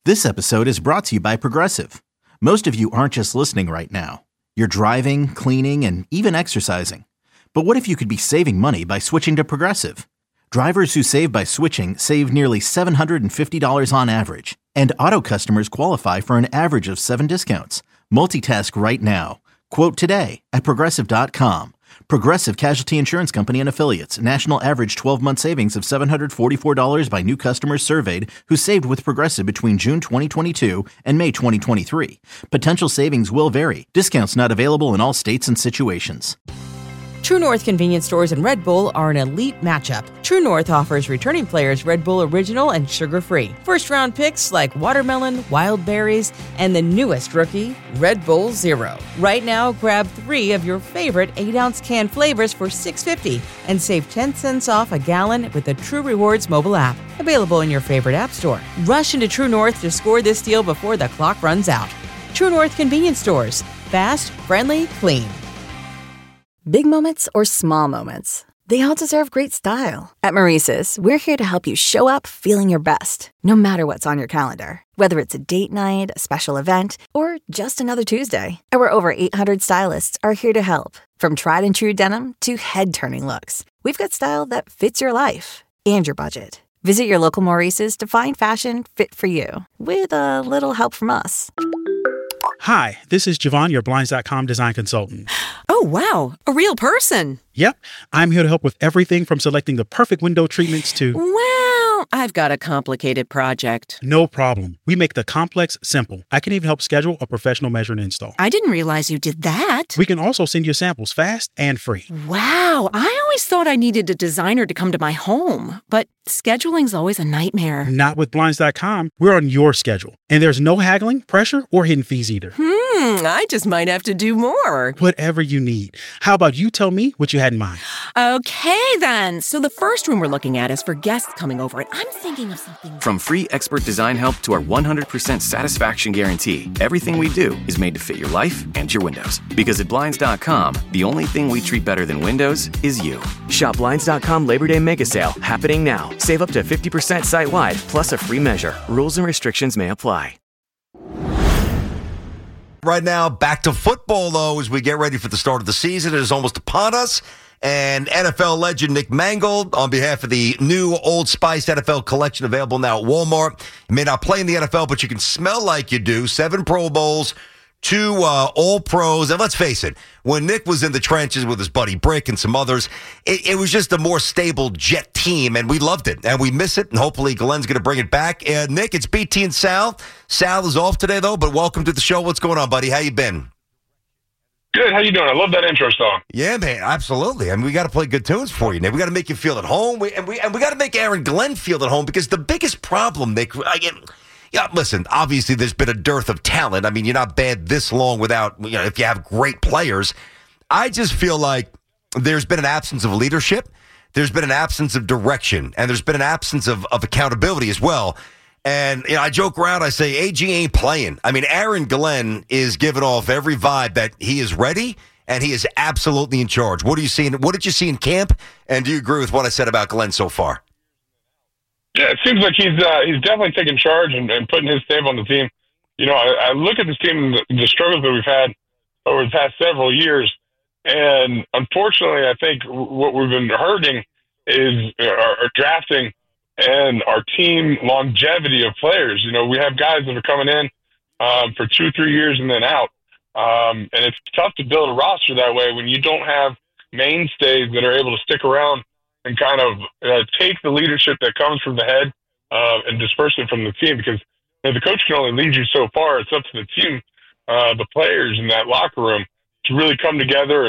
This episode is brought to you by Progressive. Most of you aren't just listening right now. You're driving, cleaning, and even exercising. But what if you could be saving money by switching to Progressive? Drivers who save by switching save nearly $750 on average. And auto customers qualify for an average of 7 discounts. Multitask right now. Quote today at Progressive.com. Progressive Casualty Insurance Company and Affiliates. National average 12-month savings of $744 by new customers surveyed who saved with Progressive between June 2022 and May 2023. Potential savings will vary. Discounts not available in all states and situations. True North convenience stores and Red Bull are an elite matchup. True North offers returning players Red Bull Original and sugar-free. First-round picks like watermelon, wild berries, and the newest rookie, Red Bull Zero. Right now, grab 3 of your favorite 8-ounce can flavors for $6.50 and save 10 cents off a gallon with the True Rewards mobile app. Available in your favorite app store. Rush into True North to score this deal before the clock runs out. True North convenience stores. Fast, friendly, clean. Big moments or small moments, they all deserve great style. At Maurice's, we're here to help you show up feeling your best, no matter what's on your calendar. Whether it's a date night, a special event, or just another Tuesday. Our over 800 stylists are here to help. From tried and true denim to head-turning looks, we've got style that fits your life and your budget. Visit your local Maurice's to find fashion fit for you, with a little help from us. Hi, this is Javon, your Blinds.com design consultant. Oh, wow. A real person. Yep. I'm here to help with everything from selecting the perfect window treatments to... Well, I've got a complicated project. No problem. We make the complex simple. I can even help schedule a professional measure and install. I didn't realize you did that. We can also send you samples fast and free. Wow. I always thought I needed a designer to come to my home, but scheduling's always a nightmare. Not with Blinds.com. We're on your schedule. And there's no haggling, pressure, or hidden fees either. I just might have to do more. Whatever you need. How about you tell me what you had in mind? Okay, then. So the first room we're looking at is for guests coming over, and I'm thinking of something... From free expert design help to our 100% satisfaction guarantee, everything we do is made to fit your life and your windows. Because at Blinds.com, the only thing we treat better than windows is you. Shop Blinds.com Labor Day Mega Sale happening now. Save up to 50% site-wide, plus a free measure. Rules and restrictions may apply. Right now, back to football, though, as we get ready for the start of the season. It is almost upon us. And NFL legend Nick Mangold, on behalf of the new Old Spice NFL collection available now at Walmart. You may not play in the NFL, but you can smell like you do. 7 Pro Bowls, 2 All-Pros. And let's face it, when Nick was in the trenches with his buddy Brick and some others, it was just a more stable Jet team, and we loved it. And we miss it, and hopefully Glenn's going to bring it back. Nick, it's BT and Sal. Sal is off today, though, but welcome to the show. What's going on, buddy? How you been? Good. How you doing? I love that intro song. Yeah, man, absolutely. I mean, we got to play good tunes for you, Nick. We got to make you feel at home, and we got to make Aaron Glenn feel at home, because the biggest problem, Nick, yeah, listen, obviously there's been a dearth of talent. I mean, you're not bad this long without, if you have great players. I just feel like there's been an absence of leadership. There's been an absence of direction, and there's been an absence of accountability as well. And I joke around, I say, AG ain't playing. I mean, Aaron Glenn is giving off every vibe that he is ready, and he is absolutely in charge. What are you seeing? What did you see in camp? And do you agree with what I said about Glenn so far? Yeah, it seems like he's definitely taking charge and putting his stamp on the team. I look at this team and the struggles that we've had over the past several years, and unfortunately, I think what we've been hurting is our drafting and our team longevity of players. We have guys that are coming in for 2-3 years and then out, and it's tough to build a roster that way when you don't have mainstays that are able to stick around and kind of take the leadership that comes from the head and disperse it from the team, because the coach can only lead you so far. It's up to the team, the players in that locker room, to really come together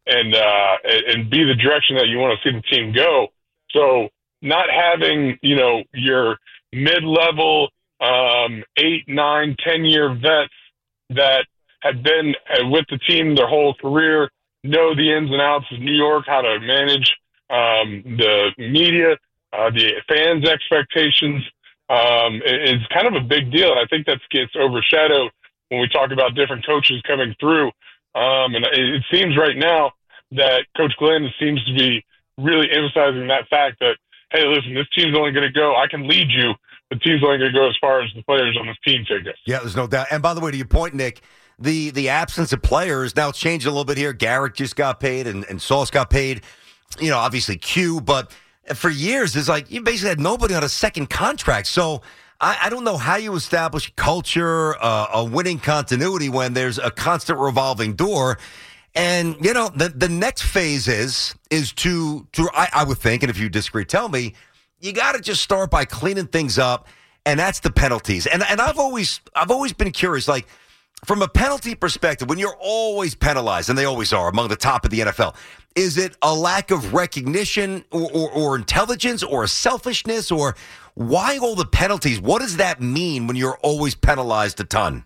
and be the direction that you want to see the team go. So not having, your mid-level 8, 9, 10-year vets that have been with the team their whole career, know the ins and outs of New York, how to manage the media, the fans' expectations, is kind of a big deal. And I think that gets overshadowed when we talk about different coaches coming through. And it seems right now that Coach Glenn seems to be really emphasizing that fact that, hey, listen, this team's only going to go, I can lead you the team's only going to go as far as the players on this team take us. Yeah, there's no doubt. And by the way, to your point, Nick, the absence of players, now it's changed a little bit here. Garrett just got paid and Sauce got paid. Obviously Q, but for years, it's like you basically had nobody on a second contract. So I don't know how you establish culture, a winning continuity when there's a constant revolving door. And, the next phase is to I would think, and if you disagree, tell me, you got to just start by cleaning things up, and that's the penalties. And I've always been curious, like, from a penalty perspective, when you're always penalized, and they always are among the top of the NFL, is it a lack of recognition or intelligence or a selfishness, or why all the penalties? What does that mean when you're always penalized a ton?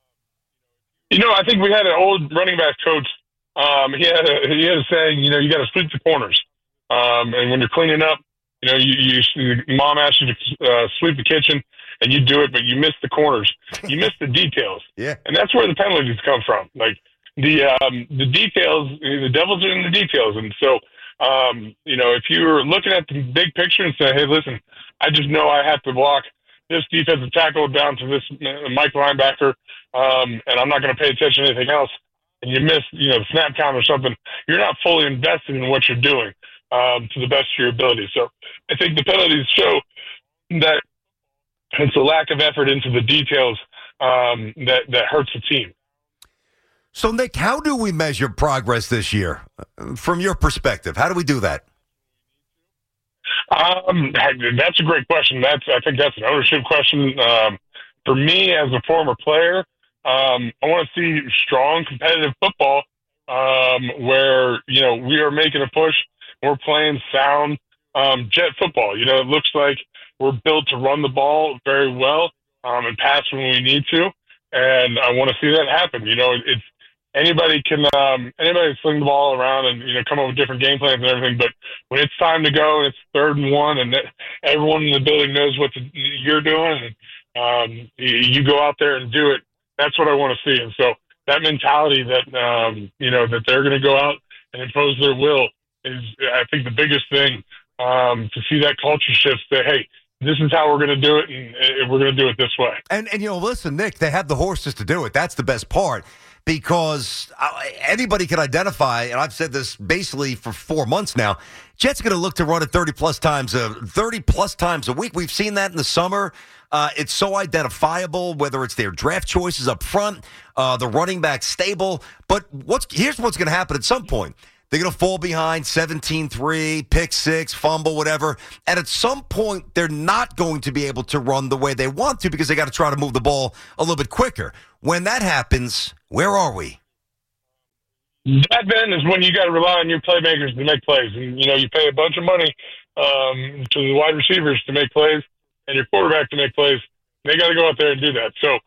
I think we had an old running back coach. He had a saying, you got to sweep the corners. And when you're cleaning up, mom asks you to sweep the kitchen, and you do it, but you miss the corners. You miss the details. Yeah. And that's where the penalties come from. Like the details, the devil's are in the details. And so, if you're looking at the big picture and say, hey, listen, I just know I have to block this defensive tackle down to this Mike linebacker, and I'm not going to pay attention to anything else, and you miss, the snap count or something, you're not fully invested in what you're doing to the best of your ability. So I think the penalties show that it's a lack of effort into the details that hurts the team. So, Nick, how do we measure progress this year? From your perspective, how do we do that? That's a great question. I think that's an ownership question. For me, as a former player, I want to see strong, competitive football where, we are making a push. We're playing sound jet football. It looks like we're built to run the ball very well and pass when we need to. And I want to see that happen. It's anybody can sling the ball around and, come up with different game plans and everything. But when it's time to go and it's 3rd and 1 and everyone in the building knows what you're doing, and you go out there and do it, that's what I want to see. And so that mentality that, that they're going to go out and impose their will is, I think, the biggest thing to see that culture shift, say, hey, this is how we're going to do it, and we're going to do it this way. And listen, Nick, they have the horses to do it. That's the best part, because anybody can identify, and I've said this basically for 4 months now, Jets going to look to run it 30-plus times a week. We've seen that in the summer. It's so identifiable, whether it's their draft choices up front, the running back stable. But here's what's going to happen at some point. They're going to fall behind 17-3, pick 6, fumble, whatever. And at some point, they're not going to be able to run the way they want to because they got to try to move the ball a little bit quicker. When that happens, where are we? That then is when you got to rely on your playmakers to make plays. And, you pay a bunch of money to the wide receivers to make plays and your quarterback to make plays. They got to go out there and do that. So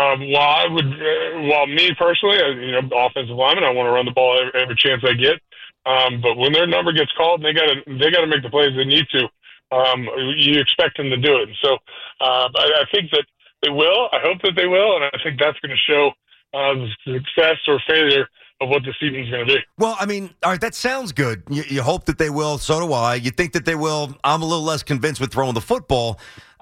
while me personally, offensive lineman, I want to run the ball every chance I get. But when their number gets called, they got to make the plays they need to. You expect them to do it. And so I think that they will. I hope that they will, and I think that's going to show the success or failure of what the season's going to be. Well, I mean, all right, that sounds good. You hope that they will. So do I. You think that they will. I'm a little less convinced with throwing the football.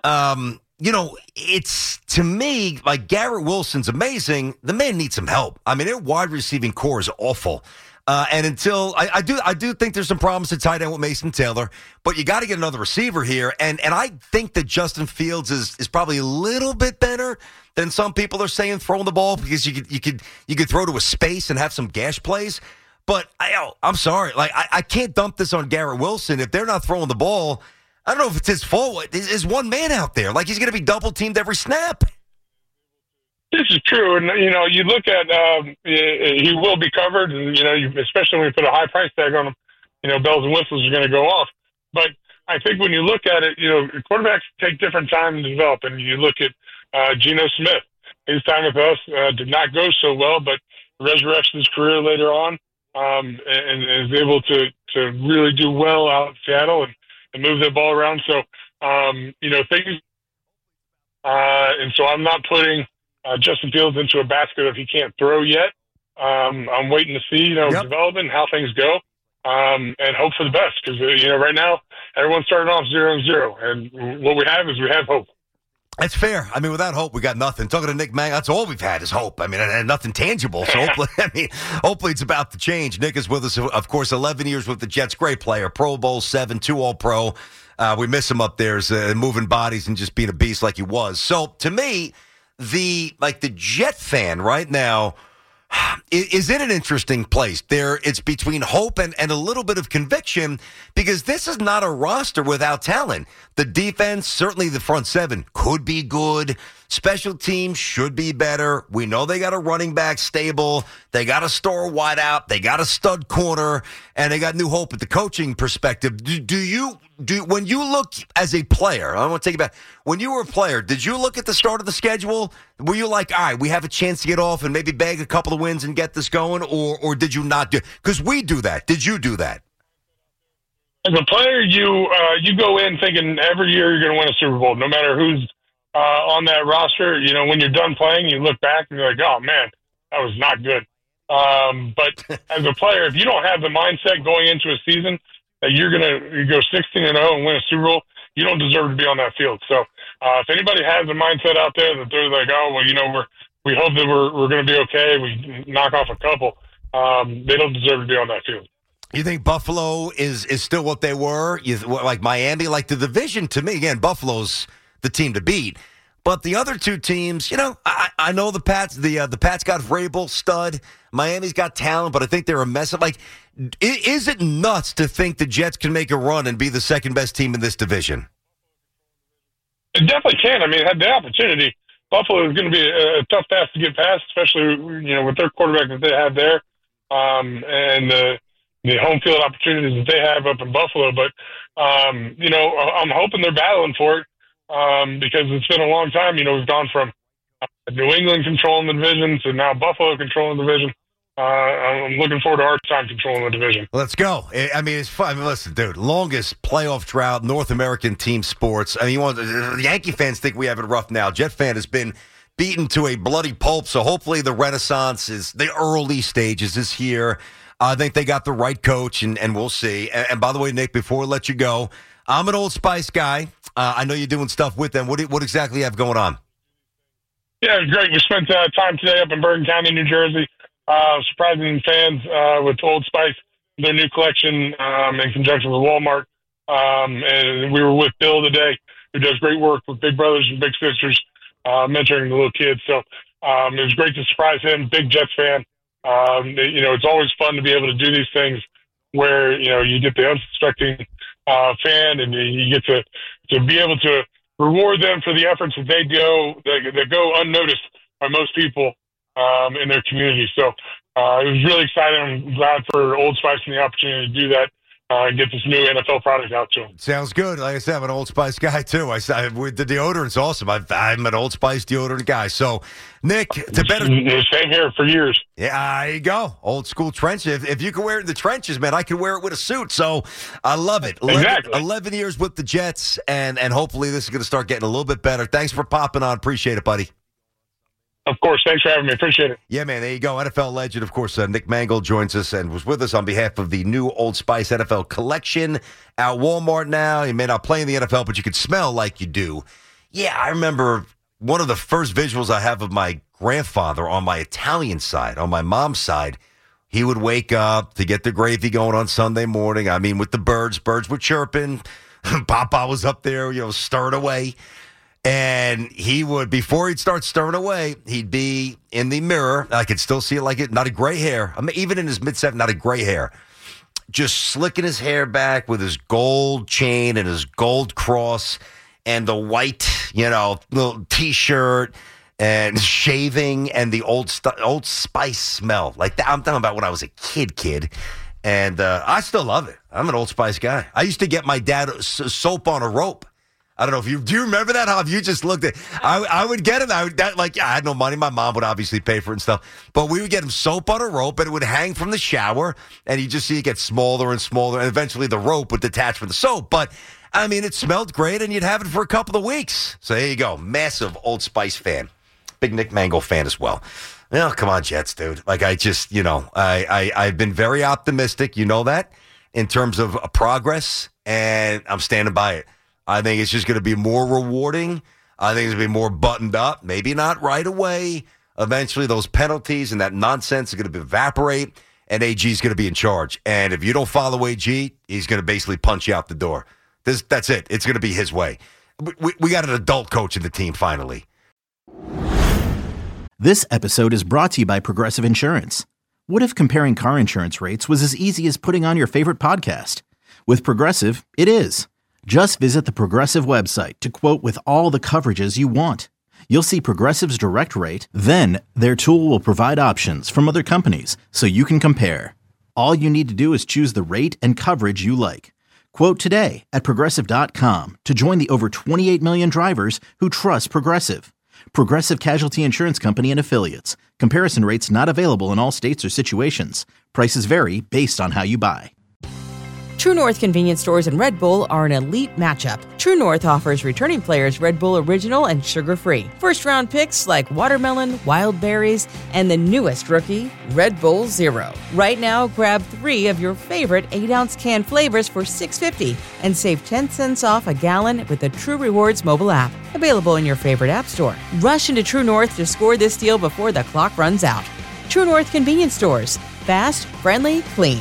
It's, to me, like, Garrett Wilson's amazing. The man needs some help. I mean, their wide receiving core is awful. And until I do think there's some problems at tight end with Mason Taylor, but you got to get another receiver here. And I think that Justin Fields is probably a little bit better than some people are saying throwing the ball, because you could throw to a space and have some gash plays. But I'm sorry, like I can't dump this on Garrett Wilson if they're not throwing the ball. I don't know if it's his fault. There's one man out there, like he's going to be double teamed every snap. This is true, and you look at he will be covered, and especially when you put a high price tag on him, bells and whistles are going to go off. But I think when you look at it, quarterbacks take different time to develop, and you look at Geno Smith. His time with us did not go so well, but resurrected his career later on, and is able to really do well out in Seattle and move the ball around. So things, and so I'm not putting Justin Fields into a basket if he can't throw yet. I'm waiting to see, development, how things go, and hope for the best. Because, right now, everyone's starting off 0-0. And what we have is we have hope. That's fair. I mean, without hope, we got nothing. Talking to Nick Mangold, that's all we've had is hope. I mean, and nothing tangible. So hopefully it's about to change. Nick is with us, of course, 11 years with the Jets. Great player. Pro Bowl 7, 2 All-Pro. We miss him up there as moving bodies and just being a beast like he was. So to me, the Jet fan right now is in an interesting place. It's between hope and a little bit of conviction because this is not a roster without talent. The defense, certainly the front seven, could be good. Special teams should be better. We know they got a running back stable. They got a star wide out. They got a stud corner, and they got new hope at the coaching perspective. When you look as a player, I want to take it back. When you were a player, did you look at the start of the schedule? Were you like, all right, we have a chance to get off and maybe bag a couple of wins and get this going, or did you not do? Because we do that. Did you do that? As a player, you go in thinking every year you're going to win a Super Bowl, no matter who's on that roster. You know, when you're done playing, you look back and you're like, oh, man, that was not good. But as a player, if you don't have the mindset going into a season that you go 16-0 and win a Super Bowl, you don't deserve to be on that field. So if anybody has a mindset out there that they're like, oh, well, you know, we hope that we're going to be okay, we knock off a couple, they don't deserve to be on that field. You think Buffalo is still what they were? Like Miami, like the division, to me, again, Buffalo's the team to beat. But the other two teams, you know, I know the Pats. The Pats got Vrabel, stud. Miami's got talent, but I think they're a mess. Like, is it nuts to think the Jets can make a run and be the second best team in this division? It definitely can. I mean, it had the opportunity. Buffalo is going to be a tough pass to get past, especially, you know, with their quarterback that they have there, and the home field opportunities that they have up in Buffalo. But you know, I'm hoping they're battling for it. Because it's been a long time. You know, we've gone from New England controlling the division to now Buffalo controlling the division. I'm looking forward to our time controlling the division. Let's go. I mean, it's fun. I mean, listen, dude, longest playoff drought, North American team sports. I mean, the Yankee fans think we have it rough now. Jet fan has been beaten to a bloody pulp, so hopefully the renaissance the early stages is here. I think they got the right coach, and we'll see. And by the way, Nick, before we let you go, I'm an Old Spice guy. I know you're doing stuff with them. What exactly you have going on? Yeah, it was great. We spent time today up in Bergen County, New Jersey, surprising fans with Old Spice, their new collection in conjunction with Walmart. And we were with Bill today, who does great work with Big Brothers and Big Sisters, mentoring the little kids. So it was great to surprise him, big Jets fan. You know, it's always fun to be able to do these things where, you know, you get the unsuspecting fan and you get to be able to reward them for the efforts that that go unnoticed by most people in their community. So it was really exciting. I'm glad for Old Spice and the opportunity to do that and get this new NFL product out to them. Sounds good. Like I said, I'm an Old Spice guy, too. The deodorant's awesome. I'm an Old Spice deodorant guy. So, Nick, same here for years. Yeah, there you go. Old school trench. If you can wear it in the trenches, man, I can wear it with a suit. So, I love it. Exactly. 11 years with the Jets, and hopefully this is going to start getting a little bit better. Thanks for popping on. Appreciate it, buddy. Of course. Thanks for having me. Appreciate it. Yeah, man. There you go. NFL legend, of course, Nick Mangold joins us and was with us on behalf of the new Old Spice NFL collection at Walmart now. You may not play in the NFL, but you could smell like you do. Yeah, I remember one of the first visuals I have of my grandfather on my Italian side, on my mom's side. He would wake up to get the gravy going on Sunday morning. I mean, with the birds were chirping. Papa was up there, you know, stirring away. And he would, before he'd start stirring away, he'd be in the mirror. I could still see it like it, not a gray hair. I mean, even in his mid-70s, not a gray hair. Just slicking his hair back with his gold chain and his gold cross and the white, you know, little T-shirt and shaving and the Old Spice smell. Like that, I'm talking about when I was a kid. And I still love it. I'm an Old Spice guy. I used to get my dad soap on a rope. I don't know if do you remember that? How you just looked at? I would get him. I had no money. My mom would obviously pay for it and stuff, but we would get him soap on a rope, and it would hang from the shower, and you just see it get smaller and smaller, and eventually the rope would detach from the soap. But I mean, it smelled great, and you'd have it for a couple of weeks. So there you go, massive Old Spice fan, big Nick Mangold fan as well. Well, come on, Jets, dude. Like I just, you know, I've been very optimistic. You know that in terms of progress, and I'm standing by it. I think it's just going to be more rewarding. I think it's going to be more buttoned up. Maybe not right away. Eventually, those penalties and that nonsense are going to evaporate, and AG is going to be in charge. And if you don't follow AG, he's going to basically punch you out the door. That's it. It's going to be his way. We got an adult coach in the team finally. This episode is brought to you by Progressive Insurance. What if comparing car insurance rates was as easy as putting on your favorite podcast? With Progressive, it is. Just visit the Progressive website to quote with all the coverages you want. You'll see Progressive's direct rate, then their tool will provide options from other companies so you can compare. All you need to do is choose the rate and coverage you like. Quote today at Progressive.com to join the over 28 million drivers who trust Progressive. Progressive Casualty Insurance Company and Affiliates. Comparison rates not available in all states or situations. Prices vary based on how you buy. True North convenience stores and Red Bull are an elite matchup. True North offers returning players Red Bull Original and sugar-free. First-round picks like watermelon, wild berries, and the newest rookie, Red Bull Zero. Right now, grab 3 of your favorite 8-ounce can flavors for $6.50 and save 10 cents off a gallon with the True Rewards mobile app. Available in your favorite app store. Rush into True North to score this deal before the clock runs out. True North convenience stores. Fast, friendly, clean.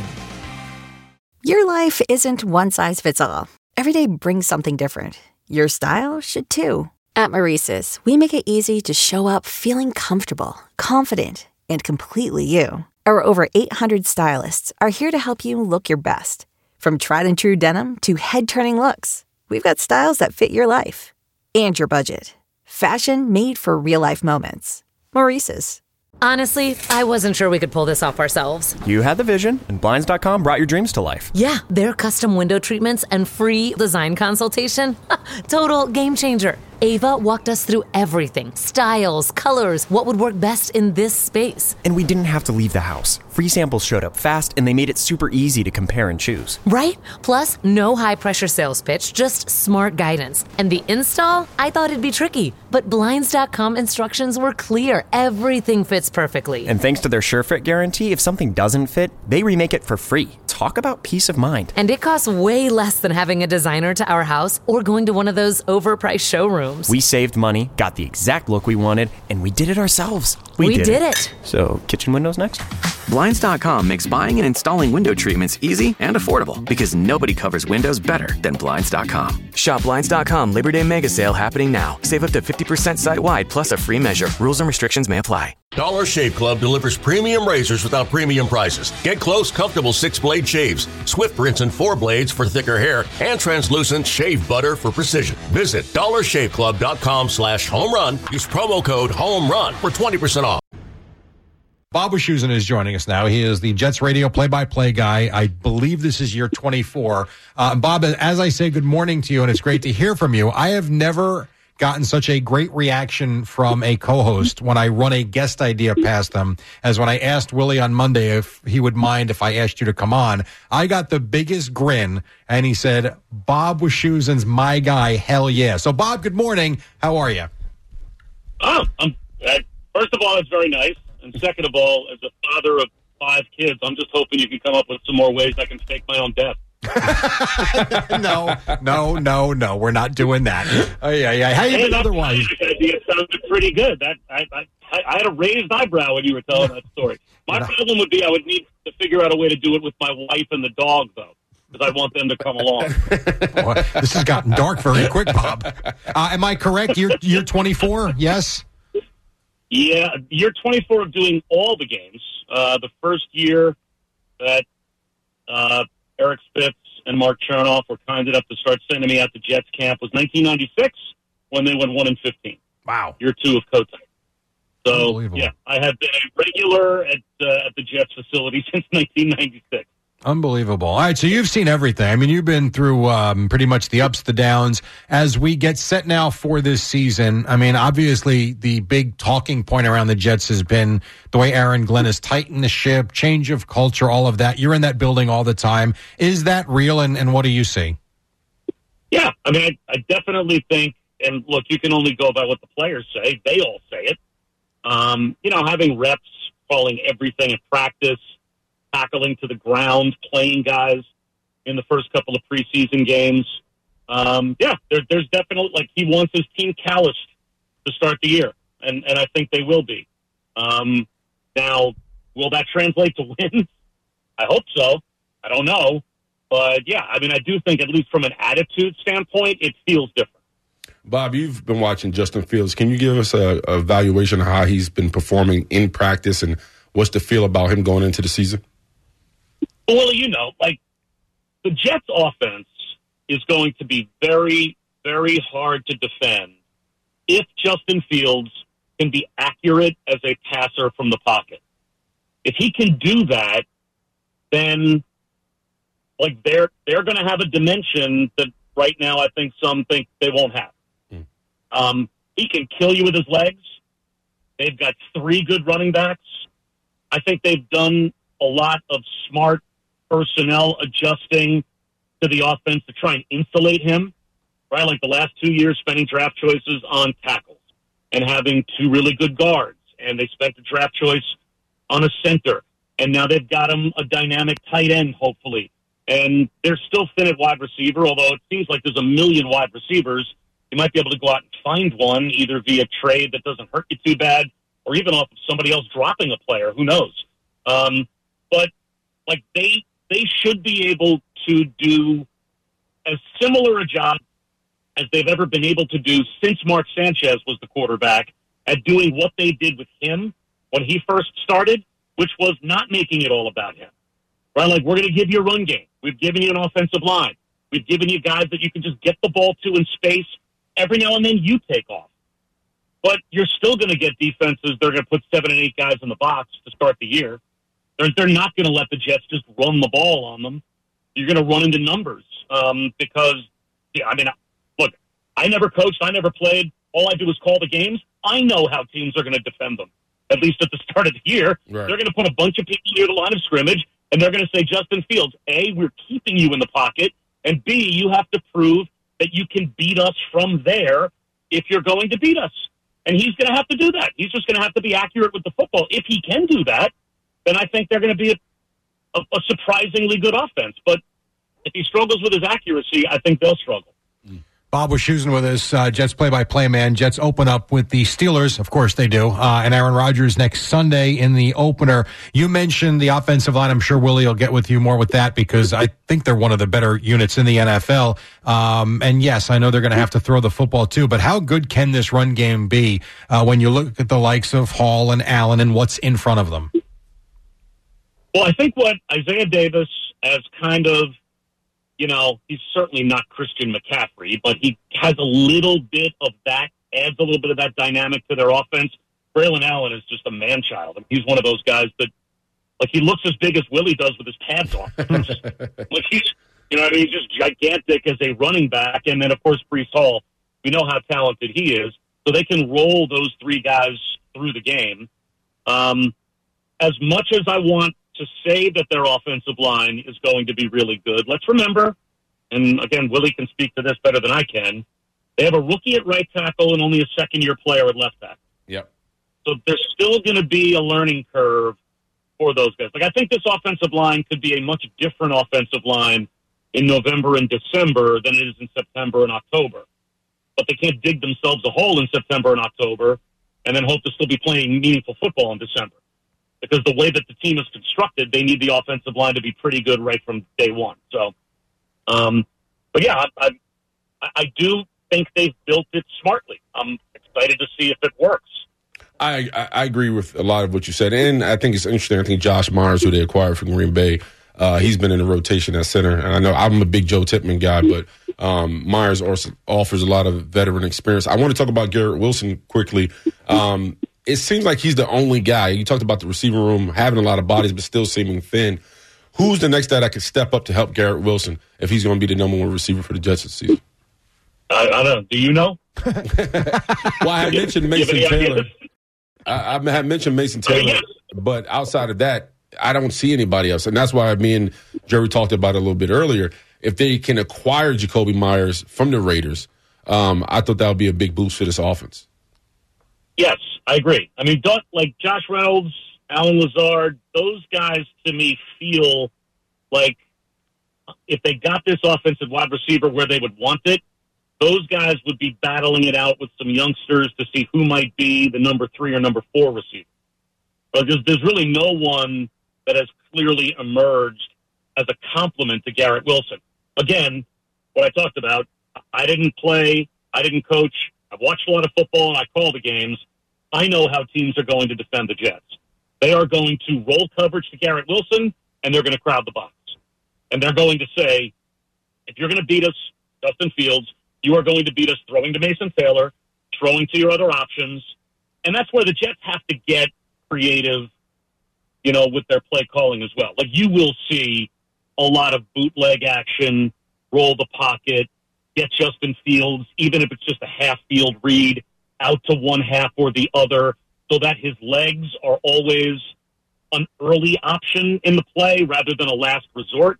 Your life isn't one size fits all. Every day brings something different. Your style should too. At Maurice's, we make it easy to show up feeling comfortable, confident, and completely you. Our over 800 stylists are here to help you look your best. From tried and true denim to head-turning looks, we've got styles that fit your life and your budget. Fashion made for real-life moments. Maurice's. Honestly, I wasn't sure we could pull this off ourselves. You had the vision, and Blinds.com brought your dreams to life. Yeah, their custom window treatments and free design consultation. Total game changer. Ava walked us through everything. Styles, colors, what would work best in this space. And we didn't have to leave the house. Free samples showed up fast, and they made it super easy to compare and choose. Right? Plus, no high-pressure sales pitch, just smart guidance. And the install? I thought it'd be tricky, but Blinds.com instructions were clear. Everything fits perfectly. And thanks to their SureFit guarantee, if something doesn't fit, they remake it for free. Talk about peace of mind. And it costs way less than having a designer to our house or going to one of those overpriced showrooms. We saved money, got the exact look we wanted, and we did it ourselves. We did it. So, kitchen windows next? Blinds.com makes buying and installing window treatments easy and affordable because nobody covers windows better than Blinds.com. Shop Blinds.com Labor Day Mega Sale happening now. Save up to 50% site-wide plus a free measure. Rules and restrictions may apply. Dollar Shave Club delivers premium razors without premium prices. Get close, comfortable 6-blade shaves, swift rinse and 4 blades for thicker hair, and translucent shave butter for precision. Visit dollarshaveclub.com/home run. Use promo code HOMERUN for 20% off. Bob Wischusen is joining us now. He is the Jets radio play-by-play guy. I believe this is year 24. Bob, as I say good morning to you, and it's great to hear from you, I have never gotten such a great reaction from a co-host when I run a guest idea past them as when I asked Willie on Monday if he would mind if I asked you to come on. I got the biggest grin, and he said, Bob Wischusen's my guy, hell yeah. So, Bob, good morning. How are you? First of all, it's very nice. And second of all, as a father of 5 kids, I'm just hoping you can come up with some more ways I can fake my own death. No. We're not doing that. Oh, yeah. How you been otherwise? It sounded pretty good. I had a raised eyebrow when you were telling that story. My problem would be I would need to figure out a way to do it with my wife and the dog, though, because I want them to come along. Boy, this has gotten dark very quick, Bob. Am I correct? You're 24, yes? Yeah, year 24 of doing all the games. The first year that Eric Spitz and Mark Chernoff were kind enough to start sending me out to Jets camp was 1996 when they went 1-15. Wow. Year 2 of Kotite. So, yeah, I have been a regular at the Jets facility since 1996. Unbelievable. All right, so you've seen everything. I mean, you've been through pretty much the ups, the downs. As we get set now for this season, I mean, obviously the big talking point around the Jets has been the way Aaron Glenn has tightened the ship, change of culture, all of that. You're in that building all the time. Is that real, and what do you see? Yeah, I mean, I definitely think, and look, you can only go by what the players say. They all say it. Having reps, calling everything at practice, tackling to the ground, playing guys in the first couple of preseason games. There's definitely, he wants his team calloused to start the year, and I think they will be. Now, will that translate to wins? I hope so. I don't know. But, yeah, I mean, I do think, at least from an attitude standpoint, it feels different. Bob, you've been watching Justin Fields. Can you give us a evaluation of how he's been performing in practice and what's the feel about him going into the season? Well, you know, like, the Jets' offense is going to be very, very hard to defend if Justin Fields can be accurate as a passer from the pocket. If he can do that, then like they're going to have a dimension that right now I think some think they won't have. He can kill you with his legs. They've got 3 good running backs. I think they've done a lot of smart personnel adjusting to the offense to try and insulate him, right? Like the last 2 years spending draft choices on tackles and having 2 really good guards. And they spent the draft choice on a center. And now they've got him a dynamic tight end, hopefully. And they're still thin at wide receiver, although it seems like there's a million wide receivers. You might be able to go out and find one, either via trade that doesn't hurt you too bad, or even off of somebody else dropping a player. Who knows? But like they should be able to do as similar a job as they've ever been able to do since Mark Sanchez was the quarterback at doing what they did with him when he first started, which was not making it all about him. Right? Like, we're going to give you a run game. We've given you an offensive line. We've given you guys that you can just get the ball to in space. Every now and then you take off. But you're still going to get defenses. They're going to put 7 and 8 guys in the box to start the year. They're not going to let the Jets just run the ball on them. You're going to run into numbers because, yeah, I mean, look, I never coached. I never played. All I do is call the games. I know how teams are going to defend them, at least at the start of the year. Right. They're going to put a bunch of people near the line of scrimmage, and they're going to say, Justin Fields, A, we're keeping you in the pocket, and B, you have to prove that you can beat us from there if you're going to beat us. And he's going to have to do that. He's just going to have to be accurate with the football. If he can do that, then I think they're going to be a surprisingly good offense. But if he struggles with his accuracy, I think they'll struggle. Bob Wischusen with us, Jets play-by-play man. Jets open up with the Steelers. Of course they do. And Aaron Rodgers next Sunday in the opener. You mentioned the offensive line. I'm sure Willie will get with you more with that because I think they're one of the better units in the NFL. And yes, I know they're going to have to throw the football too, but how good can this run game be when you look at the likes of Hall and Allen and what's in front of them? Well, I think what Isaiah Davis has kind of, you know, he's certainly not Christian McCaffrey, but he has a little bit of that, adds a little bit of that dynamic to their offense. Braylon Allen is just a man-child. I mean, he's one of those guys that, like, he looks as big as Willie does with his pads on. Like, he's, you know, I mean, he's just gigantic as a running back. And then, of course, Breece Hall, we know how talented he is. So they can roll those 3 guys through the game. As much as I want to say that their offensive line is going to be really good, let's remember, and again, Willie can speak to this better than I can, they have a rookie at right tackle and only a second-year player at left tackle. Yep. So there's still going to be a learning curve for those guys. Like, I think this offensive line could be a much different offensive line in November and December than it is in September and October. But they can't dig themselves a hole in September and October and then hope to still be playing meaningful football in December. Because the way that the team is constructed, they need the offensive line to be pretty good right from day one. So, but yeah, I do think they've built it smartly. I'm excited to see if it works. I agree with a lot of what you said, and I think it's interesting. I think Josh Myers, who they acquired from Green Bay, he's been in the rotation at center. And I know I'm a big Joe Tippmann guy, but Myers also offers a lot of veteran experience. I want to talk about Garrett Wilson quickly. It seems like he's the only guy. You talked about the receiver room having a lot of bodies, but still seeming thin. Who's the next guy that could step up to help Garrett Wilson if he's going to be the number 1 receiver for the Jets this season? I don't know. Do you know? Well, I had mentioned Mason Taylor. I had mentioned Mason Taylor, but outside of that, I don't see anybody else. And that's why me and Jerry talked about it a little bit earlier. If they can acquire Jacoby Myers from the Raiders, I thought that would be a big boost for this offense. Yes, I agree. I mean, like Josh Reynolds, Allen Lazard, those guys to me feel like if they got this offensive wide receiver where they would want it, those guys would be battling it out with some youngsters to see who might be the number 3 or number 4 receiver. But there's really no one that has clearly emerged as a complement to Garrett Wilson. Again, what I talked about, I didn't play, I didn't coach, I've watched a lot of football and I call the games. I know how teams are going to defend the Jets. They are going to roll coverage to Garrett Wilson, and they're going to crowd the box. And they're going to say, if you're going to beat us, Justin Fields, you are going to beat us throwing to Mason Taylor, throwing to your other options. And that's where the Jets have to get creative, with their play calling as well. Like, you will see a lot of bootleg action, roll the pocket, get Justin Fields, even if it's just a half-field read, out to one half or the other, so that his legs are always an early option in the play rather than a last resort.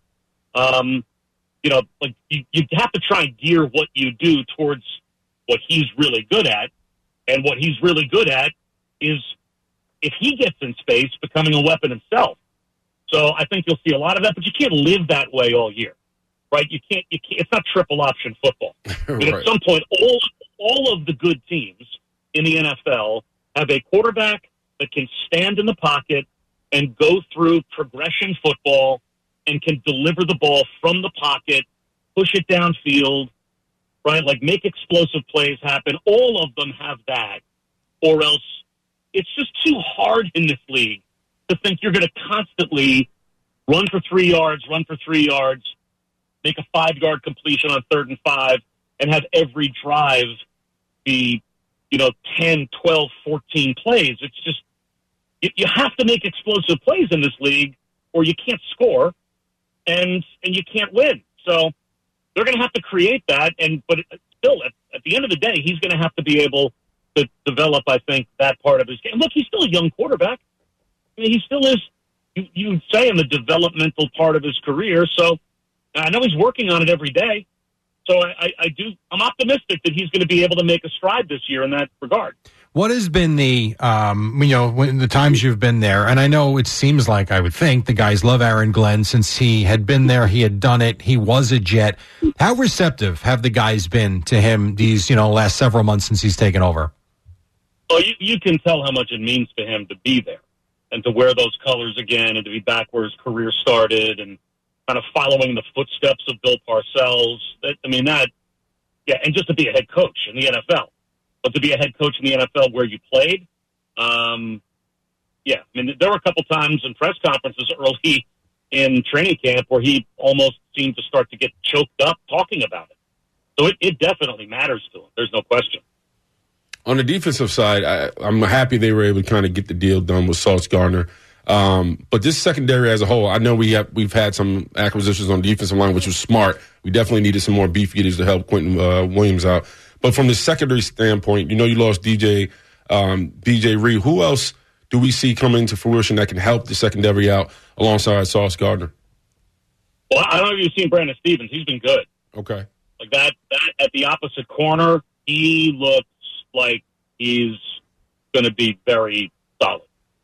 You have to try and gear what you do towards what he's really good at. And what he's really good at is, if he gets in space, becoming a weapon himself. So I think you'll see a lot of that, but you can't live that way all year, right? You can't it's not triple option football. Right. At some point, all of the good teams in the NFL have a quarterback that can stand in the pocket and go through progression football and can deliver the ball from the pocket, push it downfield, right? Like, make explosive plays happen. All of them have that, or else it's just too hard in this league to think you're going to constantly run for 3 yards, make a 5-yard completion on 3rd and 5, and have every drive be, 10, 12, 14 plays. It's just, you have to make explosive plays in this league, or you can't score, and you can't win. So they're going to have to create that, but still, at the end of the day, he's going to have to be able to develop, I think, that part of his game. Look, he's still a young quarterback. I mean, he still is, you would say, in the developmental part of his career. So I know he's working on it every day. So I'm optimistic that he's going to be able to make a stride this year in that regard. What has been the, when the times you've been there, and I know it seems like, I would think, the guys love Aaron Glenn since he had been there, he had done it, he was a Jet. How receptive have the guys been to him these, last several months since he's taken over? Well, you can tell how much it means to him to be there and to wear those colors again and to be back where his career started and kind of following the footsteps of Bill Parcells. And just to be a head coach in the NFL. But to be a head coach in the NFL where you played, there were a couple times in press conferences early in training camp where he almost seemed to start to get choked up talking about it. So it definitely matters to him. There's no question. On the defensive side, I'm happy they were able to kind of get the deal done with Sauce Gardner. But this secondary as a whole, I know we've had some acquisitions on the defensive line, which was smart. We definitely needed some more beef eaters to help Quentin Williams out. But from the secondary standpoint, you lost DJ Reed. Who else do we see coming into fruition that can help the secondary out alongside Sauce Gardner? Well, I don't know if you've seen Brandon Stevens. He's been good. Okay. Like that at the opposite corner, he looks like he's going to be very solid.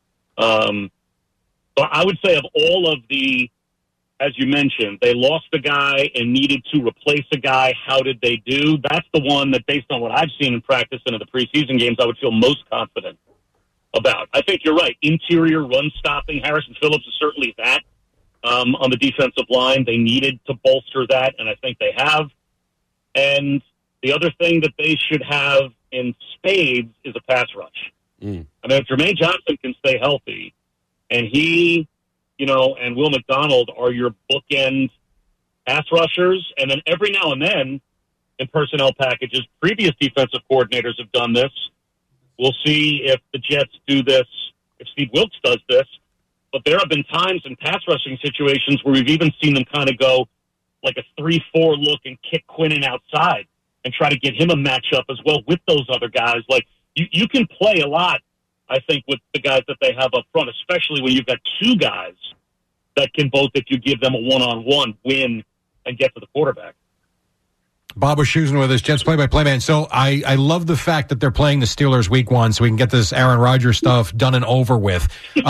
So I would say of all of the, as you mentioned, they lost a guy and needed to replace a guy. How did they do? That's the one that, based on what I've seen in practice and in the preseason games, I would feel most confident about. I think you're right. Interior run stopping. Harrison Phillips is certainly that on the defensive line. They needed to bolster that, and I think they have. And the other thing that they should have in spades is a pass rush. If Jermaine Johnson can stay healthy, and he, and Will McDonald are your bookend pass rushers, and then every now and then in personnel packages, previous defensive coordinators have done this. We'll see if the Jets do this, if Steve Wilks does this. But there have been times in pass rushing situations where we've even seen them kind of go like a 3-4 look and kick Quinnen outside and try to get him a matchup as well with those other guys. Like, you can play a lot, I think, with the guys that they have up front, especially when you've got two guys that can both, if you give them a one-on-one, win and get to the quarterback. Bob Wischusen with us, Jets play-by-play man. So I love the fact that they're playing the Steelers week 1 so we can get this Aaron Rodgers stuff done and over with. When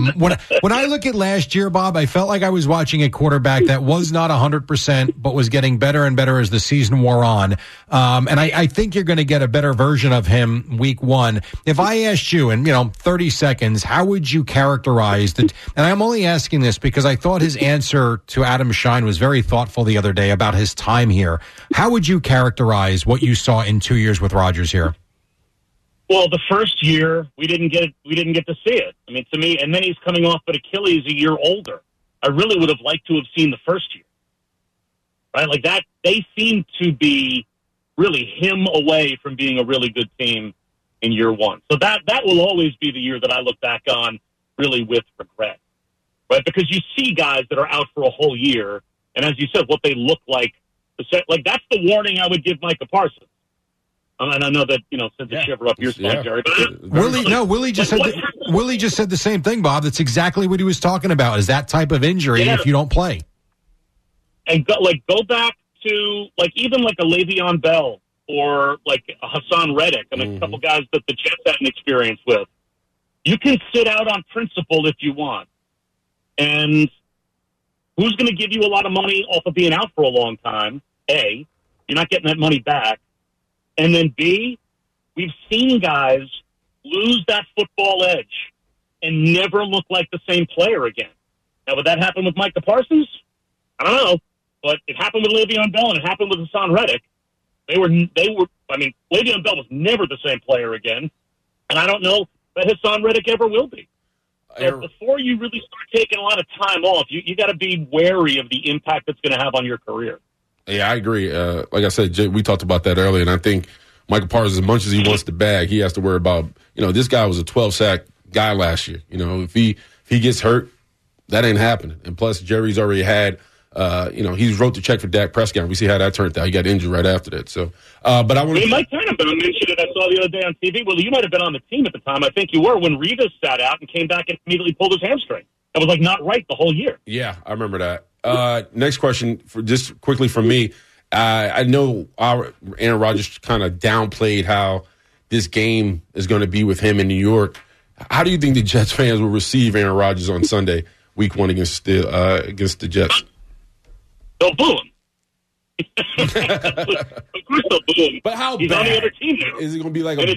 I look at last year, Bob, I felt like I was watching a quarterback that was not 100%, but was getting better and better as the season wore on. And I think you're going to get a better version of him week 1. If I asked you in, 30 seconds, how would you characterize the, and I'm only asking this because I thought his answer to Adam Shine was very thoughtful the other day about his time here. How would you characterize what you saw in 2 years with Rodgers here? Well, the first year we didn't get to see it. I mean, to me, and then he's coming off an Achilles a year older. I really would have liked to have seen the first year, right? Like that, they seem to be really him away from being a really good team in year 1. So that will always be the year that I look back on really with regret, right? Because you see guys that are out for a whole year, and as you said, what they look like. Like, that's the warning I would give Micah Parsons. And I know that, sends a shiver up your spine, Jerry. Willie just said the same thing, Bob. That's exactly what he was talking about, is that type of injury if you don't play. And go back to, even a Le'Veon Bell or, a Hassan Reddick. I mean, a couple guys that the Jets had an experience with. You can sit out on principle if you want. And who's going to give you a lot of money off of being out for a long time? A, you're not getting that money back. And then B, we've seen guys lose that football edge and never look like the same player again. Now, would that happen with Micah Parsons? I don't know. But it happened with Le'Veon Bell and it happened with Hassan Reddick. Le'Veon Bell was never the same player again. And I don't know that Hassan Reddick ever will be. So before you really start taking a lot of time off, you got to be wary of the impact it's going to have on your career. Yeah, I agree. Like I said, Jay, we talked about that earlier, and I think Micah Parsons, as much as he wants the bag, he has to worry about, this guy was a 12-sack guy last year. If he gets hurt, that ain't happening. And plus, Jerry's already had, he's wrote the check for Dak Prescott. We see how that turned out. He got injured right after that. So, but I want to. Mike Tannenbaum mentioned it. I saw the other day on TV. Well, you might have been on the team at the time. I think you were when Revis sat out and came back and immediately pulled his hamstring. That was not right the whole year. Yeah, I remember that. Next question, for just quickly from me. I know Aaron Rodgers kind of downplayed how this game is going to be with him in New York. How do you think the Jets fans will receive Aaron Rodgers on Sunday, Week 1 against the Jets? They'll boo him. Of course they'll boo him. But how He's bad? on the other team now. Is it going to be like I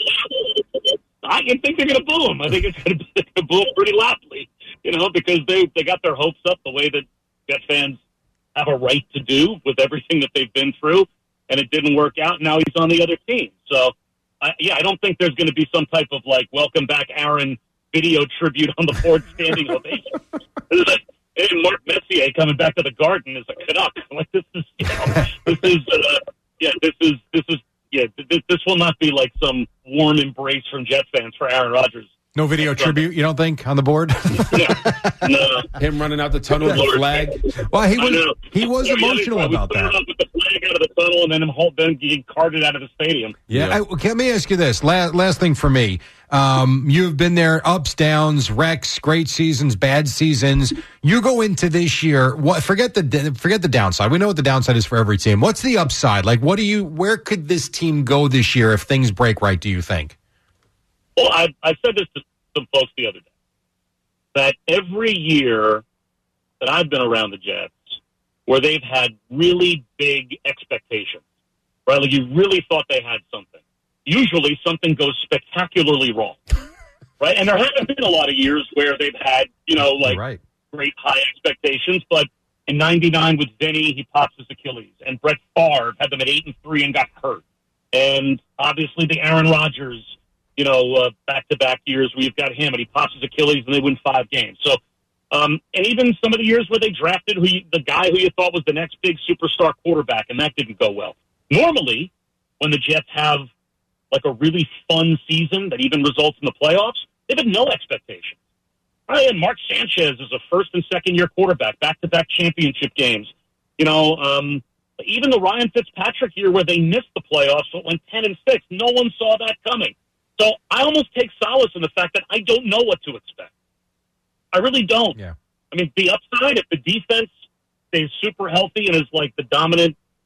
think they're going to boo him. I think it's going to boo him pretty loudly, because they got their hopes up the way that Jet fans have a right to do with everything that they've been through, and it didn't work out. Now he's on the other team. So, I don't think there's going to be some type of welcome back Aaron video tribute on the Ford standing ovation. And Mark Messier coming back to the Garden as a Canuck. This will not be like some warm embrace from Jet fans for Aaron Rodgers. No video tribute, you don't think, on the board? No. Him running out the tunnel with the flag. Well, he was emotional about that. Up with the flag out of the tunnel and then then getting carted out of the stadium. Yeah. Let me ask you this. Last thing for me. You've been there, ups, downs, wrecks, great seasons, bad seasons. You go into this year. Forget the downside. We know what the downside is for every team. What's the upside? Where could this team go this year if things break right, do you think? Well, I said this to some folks the other day, that every year that I've been around the Jets, where they've had really big expectations, right? You really thought they had something. Usually something goes spectacularly wrong, right? And there haven't been a lot of years where they've had, great high expectations, but in 99 with Vinny, he pops his Achilles, and Brett Favre had them at 8-3 and got hurt. And obviously the Aaron Rodgers, back-to-back years where you've got him and he pops his Achilles and they win 5 games. So, and even some of the years where they drafted the guy who you thought was the next big superstar quarterback, and that didn't go well. Normally, when the Jets have a really fun season that even results in the playoffs, they've had no expectations. Right? And Mark Sanchez is a first and second year quarterback, back-to-back championship games. Even the Ryan Fitzpatrick year where they missed the playoffs, so it went 10-6, no one saw that coming. So I almost take solace in the fact that I don't know what to expect. I really don't. Yeah. I mean, the upside, if the defense stays super healthy and is the dominant,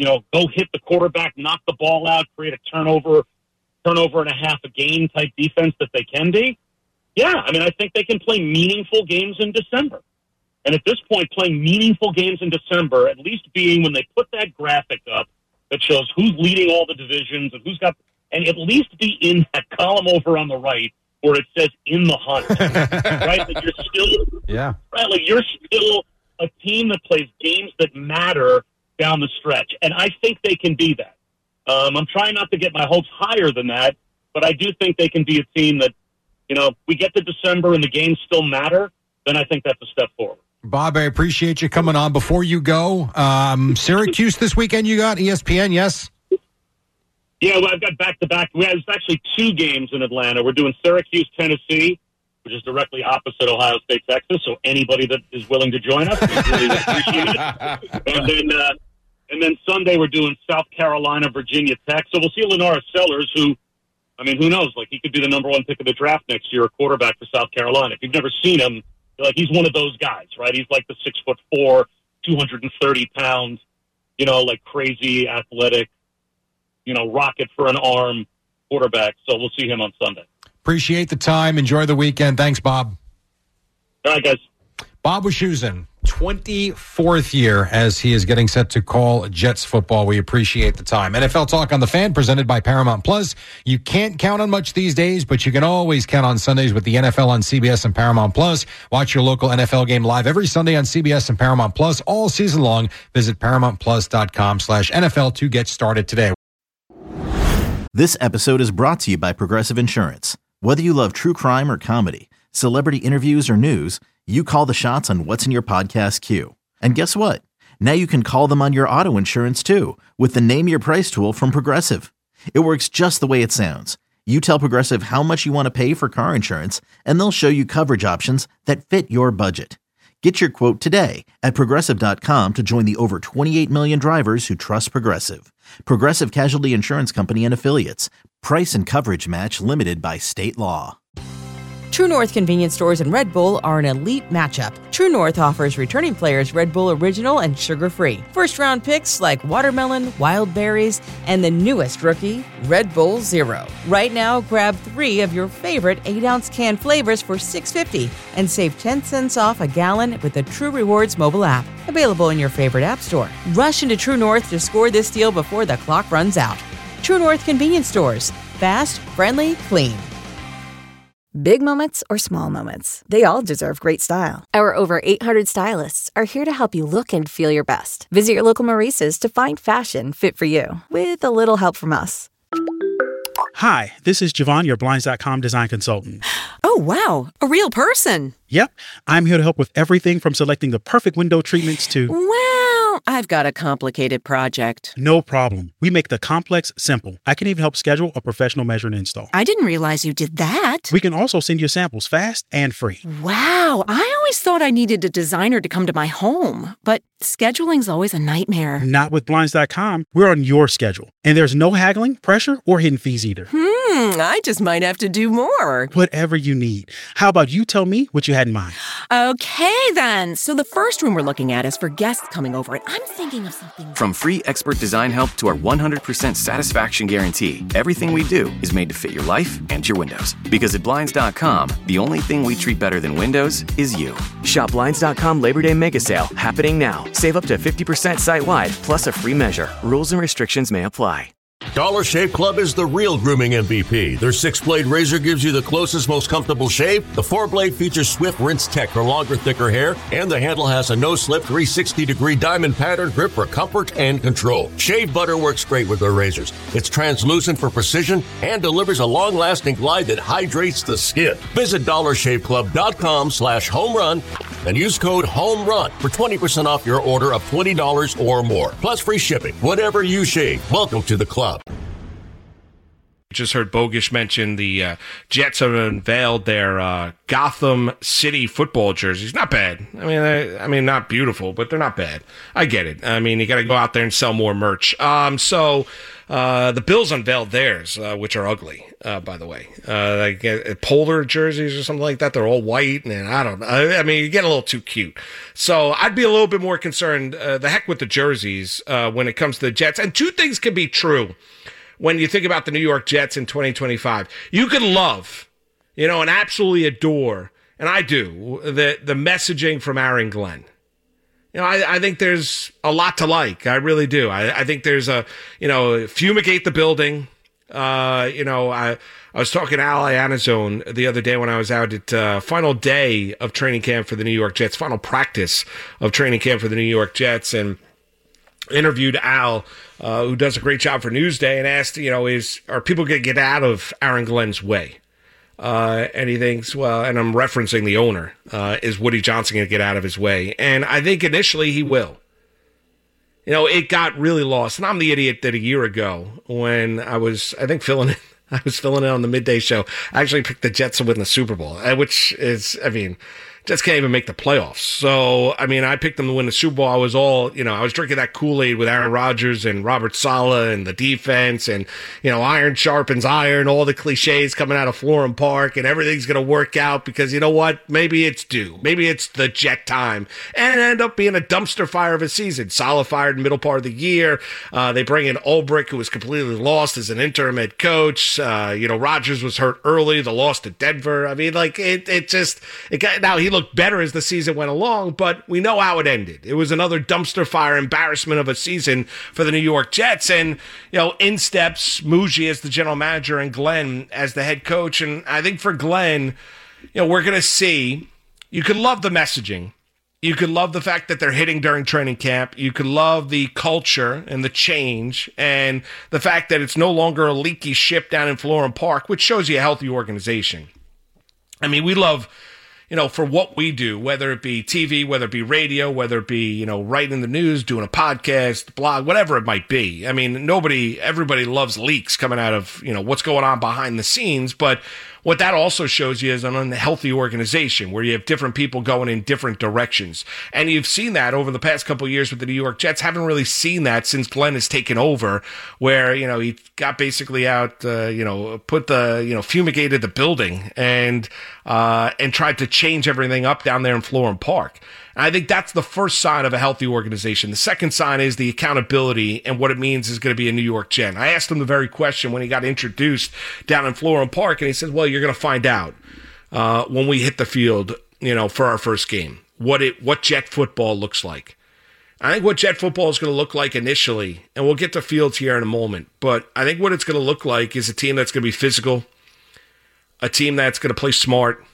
go hit the quarterback, knock the ball out, create a turnover and a half a game type defense that they can be. Yeah, I mean, I think they can play meaningful games in December. And at this point, playing meaningful games in December, at least being when they put that graphic up that shows who's leading all the divisions and who's got, and at least be in that column over on the right where it says in the hunt, right? That you're still, right? Like you're still a team that plays games that matter down the stretch. And I think they can be that. I'm trying not to get my hopes higher than that, but I do think they can be a team that, we get to December and the games still matter, then I think that's a step forward. Bob, I appreciate you coming on. Before you go, Syracuse this weekend you got, ESPN, yes? Yeah, well, I've got back-to-back. There's actually 2 games in Atlanta. We're doing Syracuse, Tennessee, which is directly opposite Ohio State, Texas, so anybody that is willing to join us, we really appreciate it. And then Sunday we're doing South Carolina, Virginia Tech. So we'll see Lenora Sellers, who, I mean, who knows? Like, he could be the number 1 pick of the draft next year, a quarterback for South Carolina. If you've never seen him, like, he's one of those guys, right? He's like the 6'4", 230 pounds, like crazy athletic, rocket for an arm quarterback. So we'll see him on Sunday. Appreciate the time. Enjoy the weekend. Thanks, Bob. All right, guys. Bob Wischusen, 24th year as he is getting set to call Jets football. We appreciate the time. NFL Talk on the Fan, presented by Paramount Plus. You can't count on much these days, but you can always count on Sundays with the NFL on CBS and Paramount Plus. Watch your local NFL game live every Sunday on CBS and Paramount Plus all season long. Visit ParamountPlus.com/NFL to get started today. This episode is brought to you by Progressive Insurance. Whether you love true crime or comedy, celebrity interviews or news, you call the shots on what's in your podcast queue. And guess what? Now you can call them on your auto insurance too with the Name Your Price tool from Progressive. It works just the way it sounds. You tell Progressive how much you want to pay for car insurance, and they'll show you coverage options that fit your budget. Get your quote today at Progressive.com to join the over 28 million drivers who trust Progressive. Progressive Casualty Insurance Company and Affiliates. Price and coverage match limited by state law. True North convenience stores and Red Bull are an elite matchup. True North offers returning players Red Bull Original and sugar-free. First-round picks like watermelon, wild berries, and the newest rookie, Red Bull Zero. Right now, grab 3 of your favorite 8-ounce can flavors for $6.50 and save 10 cents off a gallon with the True Rewards mobile app. Available in your favorite app store. Rush into True North to score this deal before the clock runs out. True North convenience stores. Fast, friendly, clean. Big moments or small moments, they all deserve great style. Our over 800 stylists are here to help you look and feel your best. Visit your local Maurice's to find fashion fit for you, with a little help from us. Hi, this is Javon, your Blinds.com design consultant. Oh, wow. A real person. Yep. I'm here to help with everything from selecting the perfect window treatments to... Well, I've got a complicated project. No problem. We make the complex simple. I can even help schedule a professional measure and install. I didn't realize you did that. We can also send you samples fast and free. Wow. I always thought I needed a designer to come to my home, but scheduling's always a nightmare. Not with Blinds.com. We're on your schedule. And there's no haggling, pressure, or hidden fees either. I just might have to do more. Whatever you need. How about you tell me what you had in mind? Okay, then. So the first room we're looking at is for guests coming over, and I'm thinking of something... From free expert design help to our 100% satisfaction guarantee, everything we do is made to fit your life and your windows. Because at Blinds.com, the only thing we treat better than windows is you. Shop Blinds.com Labor Day Mega Sale, happening now. Save up to 50% site-wide, plus a free measure. Rules and restrictions may apply. Dollar Shave Club is the real grooming MVP. Their 6-blade razor gives you the closest, most comfortable shave. The 4-blade features Swift Rinse Tech for longer, thicker hair. And the handle has a no-slip 360-degree diamond pattern grip for comfort and control. Shave butter works great with their razors. It's translucent for precision and delivers a long-lasting glide that hydrates the skin. Visit DollarShaveClub.com/homerun and use code HOMERUN for 20% off your order of $20 or more. Plus free shipping. Whatever you shave, welcome to the club. Just heard Bogish mention the Jets have unveiled their Gotham City football jerseys. Not bad. I mean, not beautiful, but they're not bad. I get it. I mean, you got to go out there and sell more merch. So the Bills unveiled theirs, which are ugly, by the way. Like polar jerseys or something like that. They're all white, and I don't know. I mean, you get a little too cute. So I'd be a little bit more concerned. The heck with the jerseys when it comes to the Jets. And two things can be true. When you think about the New York Jets in 2025, you could love, and absolutely adore, and I do, the messaging from Aaron Glenn. I think there's a lot to like. I really do. I think there's fumigate the building. I was talking to Al Iannazzone the other day when I was out at final day of training camp for the New York Jets, final practice of training camp for the New York Jets, and interviewed Al, who does a great job for Newsday, and asked, are people going to get out of Aaron Glenn's way? And he thinks, well, and I'm referencing the owner, is Woody Johnson going to get out of his way? And I think initially he will. It got really lost. And I'm the idiot that a year ago when I was, filling in on the midday show, I actually picked the Jets to win the Super Bowl, which is, Jets can't even make the playoffs. So, I picked them to win the Super Bowl. I was I was drinking that Kool-Aid with Aaron Rodgers and Robert Saleh and the defense and, iron sharpens iron, all the cliches coming out of Florham Park, and everything's going to work out because you know what? Maybe it's due. Maybe it's the Jet time. And it ended up being a dumpster fire of a season. Saleh fired in the middle part of the year. They bring in Ulbrich, who was completely lost as an interim head coach. Rodgers was hurt early. The loss to Denver. Now he looked better as the season went along, but we know how it ended. It was another dumpster fire embarrassment of a season for the New York Jets. And, in steps Muji as the general manager and Glenn as the head coach. And I think for Glenn, we're going to see, you could love the messaging. You could love the fact that they're hitting during training camp. You could love the culture and the change and the fact that it's no longer a leaky ship down in Florham Park, which shows you a healthy organization. We love, for what we do, whether it be TV, whether it be radio, whether it be, writing the news, doing a podcast, blog, whatever it might be. Everybody loves leaks coming out of, what's going on behind the scenes. But what that also shows you is an unhealthy organization where you have different people going in different directions. And you've seen that over the past couple of years with the New York Jets. Haven't really seen that since Glenn has taken over, where, he got basically out, fumigated the building and tried to change everything up down there in Florham Park. And I think that's the first sign of a healthy organization. The second sign is the accountability and what it means is going to be a New York Jet. I asked him the very question when he got introduced down in Florham Park, and he said, well, you're going to find out when we hit the field, for our first game, what Jet football looks like. I think what Jet football is going to look like initially, and we'll get to Fields here in a moment, but I think what it's going to look like is a team that's going to be physical, a team that's going to play smart,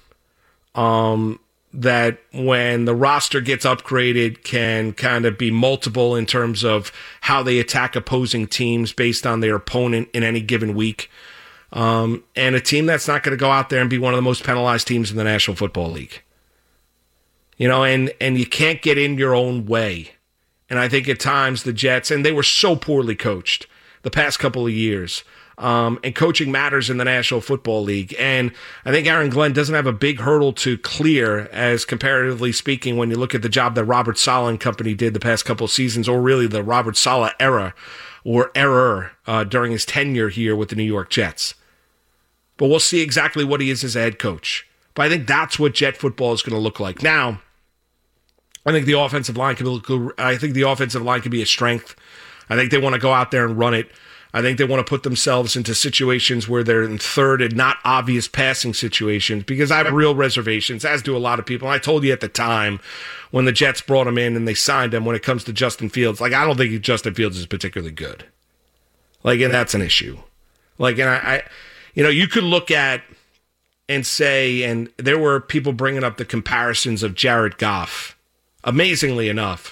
that when the roster gets upgraded can kind of be multiple in terms of how they attack opposing teams based on their opponent in any given week. And a team that's not going to go out there and be one of the most penalized teams in the National Football League. And you can't get in your own way. And I think at times the Jets, and they were so poorly coached the past couple of years, and coaching matters in the National Football League. And I think Aaron Glenn doesn't have a big hurdle to clear as comparatively speaking when you look at the job that Robert Saleh and company did the past couple of seasons, or really the Robert Saleh era or error during his tenure here with the New York Jets. But we'll see exactly what he is as a head coach. But I think that's what Jet football is going to look like. Now, I think the offensive line can be a strength. I think they want to go out there and run it. I think they want to put themselves into situations where they're in third and not obvious passing situations, because I have real reservations, as do a lot of people. And I told you at the time when the Jets brought him in and they signed him when it comes to Justin Fields, I don't think Justin Fields is particularly good. And that's an issue. You could look at and say, and there were people bringing up the comparisons of Jared Goff, amazingly enough,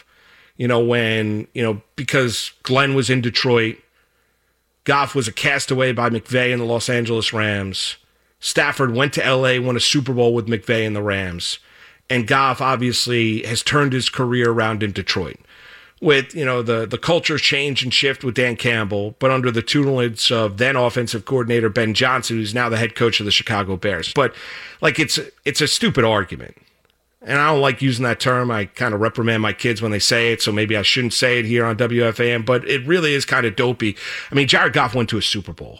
because Glenn was in Detroit, Goff was a castaway by McVay and the Los Angeles Rams. Stafford went to L.A., won a Super Bowl with McVay and the Rams. And Goff obviously has turned his career around in Detroit. with, the culture change and shift with Dan Campbell, but under the tutelage of then offensive coordinator Ben Johnson, who's now the head coach of the Chicago Bears. But it's a stupid argument. And I don't like using that term. I kind of reprimand my kids when they say it, so maybe I shouldn't say it here on WFAN, but it really is kind of dopey. I mean, Jared Goff went to a Super Bowl.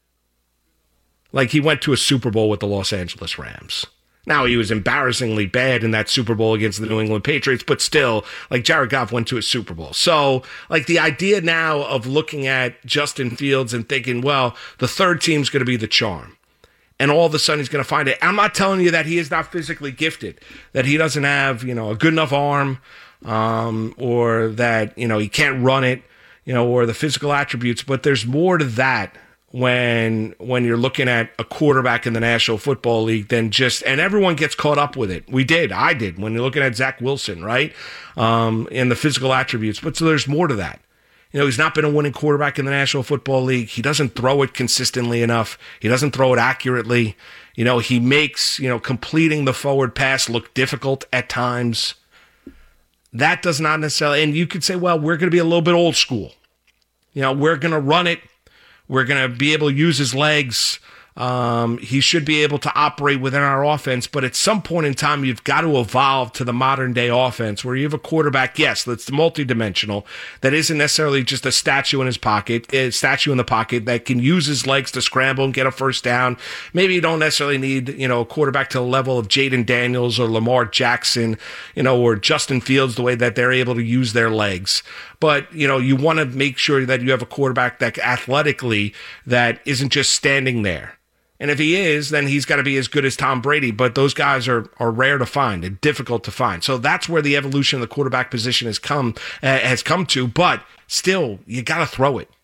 He went to a Super Bowl with the Los Angeles Rams. Now, he was embarrassingly bad in that Super Bowl against the New England Patriots, but still, Jared Goff went to a Super Bowl. So, the idea now of looking at Justin Fields and thinking, well, the third team's going to be the charm. And all of a sudden he's going to find it. I'm not telling you that he is not physically gifted, that he doesn't have, a good enough arm, or that, he can't run it, or the physical attributes. But there's more to that when you're looking at a quarterback in the National Football League than just, and everyone gets caught up with it. I did, when you're looking at Zach Wilson, right? And the physical attributes. But so there's more to that. He's not been a winning quarterback in the National Football League. He doesn't throw it consistently enough. He doesn't throw it accurately. He makes, completing the forward pass look difficult at times. That does not necessarily, and you could say, well, we're going to be a little bit old school. We're going to run it. We're going to be able to use his legs. He should be able to operate within our offense, but at some point in time, you've got to evolve to the modern day offense where you have a quarterback, yes, that's multidimensional, that isn't necessarily just a statue in the pocket that can use his legs to scramble and get a first down. Maybe you don't necessarily need, a quarterback to the level of Jaden Daniels or Lamar Jackson, or Justin Fields, the way that they're able to use their legs. But, you want to make sure that you have a quarterback that athletically that isn't just standing there. And if he is, then he's got to be as good as Tom Brady. But those guys are rare to find and difficult to find. So that's where the evolution of the quarterback position has come to. But still, you got to throw it.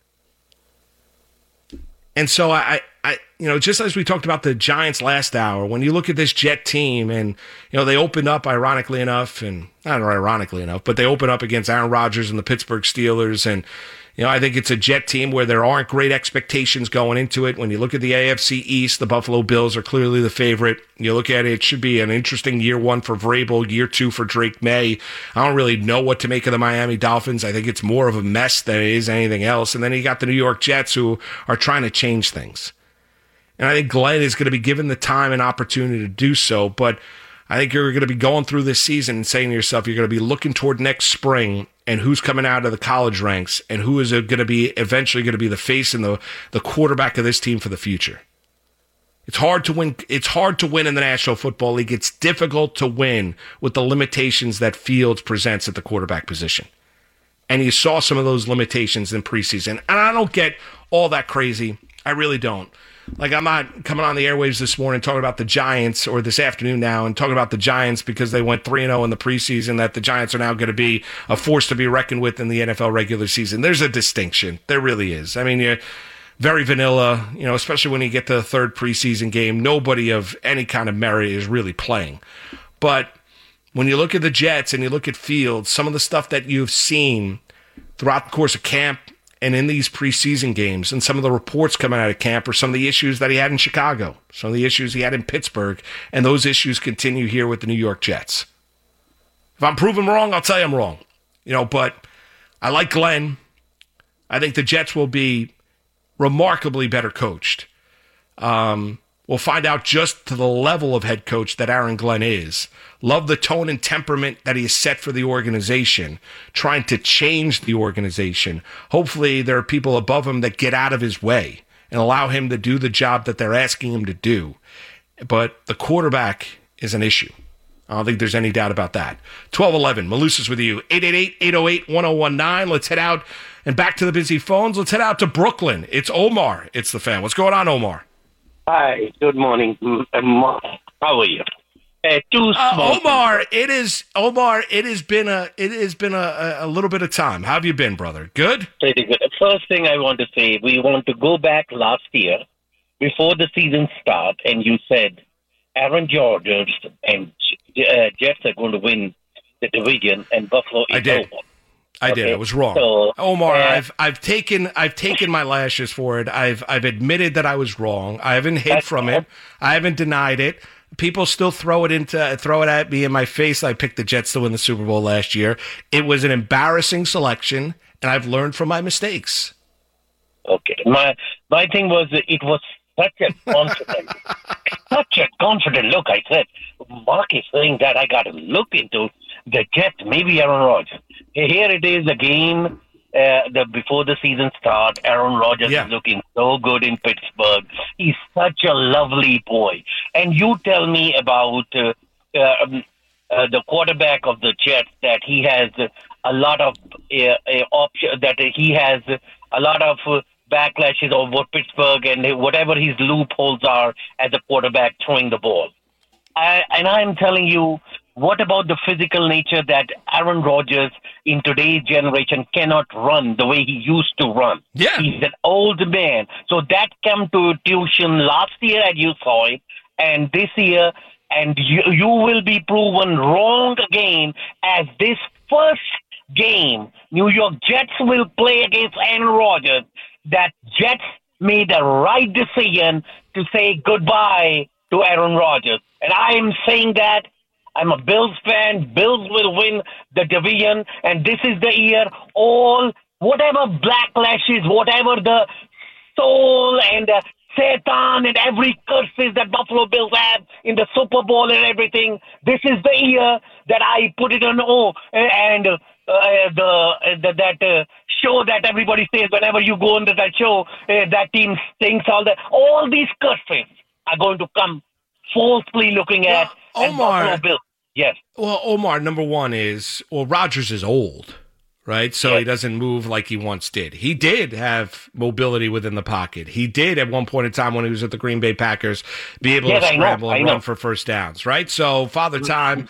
And so I just as we talked about the Giants last hour, when you look at this Jet team and, they opened up, ironically enough, and not ironically enough, but they opened up against Aaron Rodgers and the Pittsburgh Steelers. And, I think it's a Jet team where there aren't great expectations going into it. When you look at the AFC East, the Buffalo Bills are clearly the favorite. You look at it should be an interesting year one for Vrabel, year two for Drake May. I don't really know what to make of the Miami Dolphins. I think it's more of a mess than it is anything else. And then you got the New York Jets who are trying to change things. And I think Glenn is going to be given the time and opportunity to do so. But I think you're going to be going through this season and saying to yourself, you're going to be looking toward next spring and who's coming out of the college ranks and who is going to be eventually going to be the face and the quarterback of this team for the future. It's hard to win. It's hard to win in the National Football League. It's difficult to win with the limitations that Fields presents at the quarterback position. And you saw some of those limitations in preseason. And I don't get all that crazy. I really don't. I'm not coming on the airwaves this morning talking about the Giants, or this afternoon now, and talking about the Giants because they went 3-0 in the preseason, that the Giants are now going to be a force to be reckoned with in the NFL regular season. There's a distinction. There really is. I mean, you're very vanilla, especially when you get to the third preseason game. Nobody of any kind of merit is really playing. But when you look at the Jets and you look at Fields, some of the stuff that you've seen throughout the course of camp and in these preseason games, and some of the reports coming out of camp, are some of the issues that he had in Chicago, some of the issues he had in Pittsburgh, and those issues continue here with the New York Jets. If I'm proven wrong, I'll tell you I'm wrong. But I like Glenn. I think the Jets will be remarkably better coached. We'll find out just to the level of head coach that Aaron Glenn is. Love the tone and temperament that he has set for the organization, trying to change the organization. Hopefully there are people above him that get out of his way and allow him to do the job that they're asking him to do. But the quarterback is an issue. I don't think there's any doubt about that. 1211, Malusis with you. 888-808-1019. Let's head out and back to the busy phones. Let's head out to Brooklyn. It's Omar. It's the fan. What's going on, Omar? Hi, good morning. How are you? Omar, it has been a little bit of time. How have you been, brother? Good? Pretty good. First thing I want to say, we want to go back last year before the season started, and you said Aaron Rodgers and Jets are going to win the division, and Buffalo is over. I did. I was wrong. So, Omar, I've taken my lashes for it. I've admitted that I was wrong. I haven't hid from it. I haven't denied it. people still throw it at me in my face. I picked the Jets to win the Super Bowl last year. It was an embarrassing selection, and I've learned from my mistakes. Okay. My thing was, it was such a confident look. I said, Mark is saying that I got to look into the Jets, maybe Aaron Rodgers. Here it is, the game before the season starts. Aaron Rodgers is looking so good in Pittsburgh. He's such a lovely boy. And you tell me about the quarterback of the Jets, that he has a lot of options, that he has a lot of backlashes over Pittsburgh and whatever his loopholes are as a quarterback throwing the ball. And I'm telling you, what about the physical nature that Aaron Rodgers in today's generation cannot run the way he used to run? Yeah. He's an old man. So that came to tuition last year, and you saw it, and this year, and you will be proven wrong again, as this first game New York Jets will play against Aaron Rodgers, that Jets made the right decision to say goodbye to Aaron Rodgers. And I am saying that I'm a Bills fan. Bills will win the division, and this is the year whatever backlashes, whatever the soul and Satan and every curses that Buffalo Bills have in the Super Bowl and everything, this is the year that I put it on and that show that everybody says whenever you go into that show, that team thinks all these curses are going to come falsely looking at Buffalo Bills. Yes. Well, Omar, number one is, Rodgers is old, right? So he doesn't move like he once did. He did have mobility within the pocket. He did at one point in time when he was at the Green Bay Packers be able to scramble and run for first downs, right? So Father Time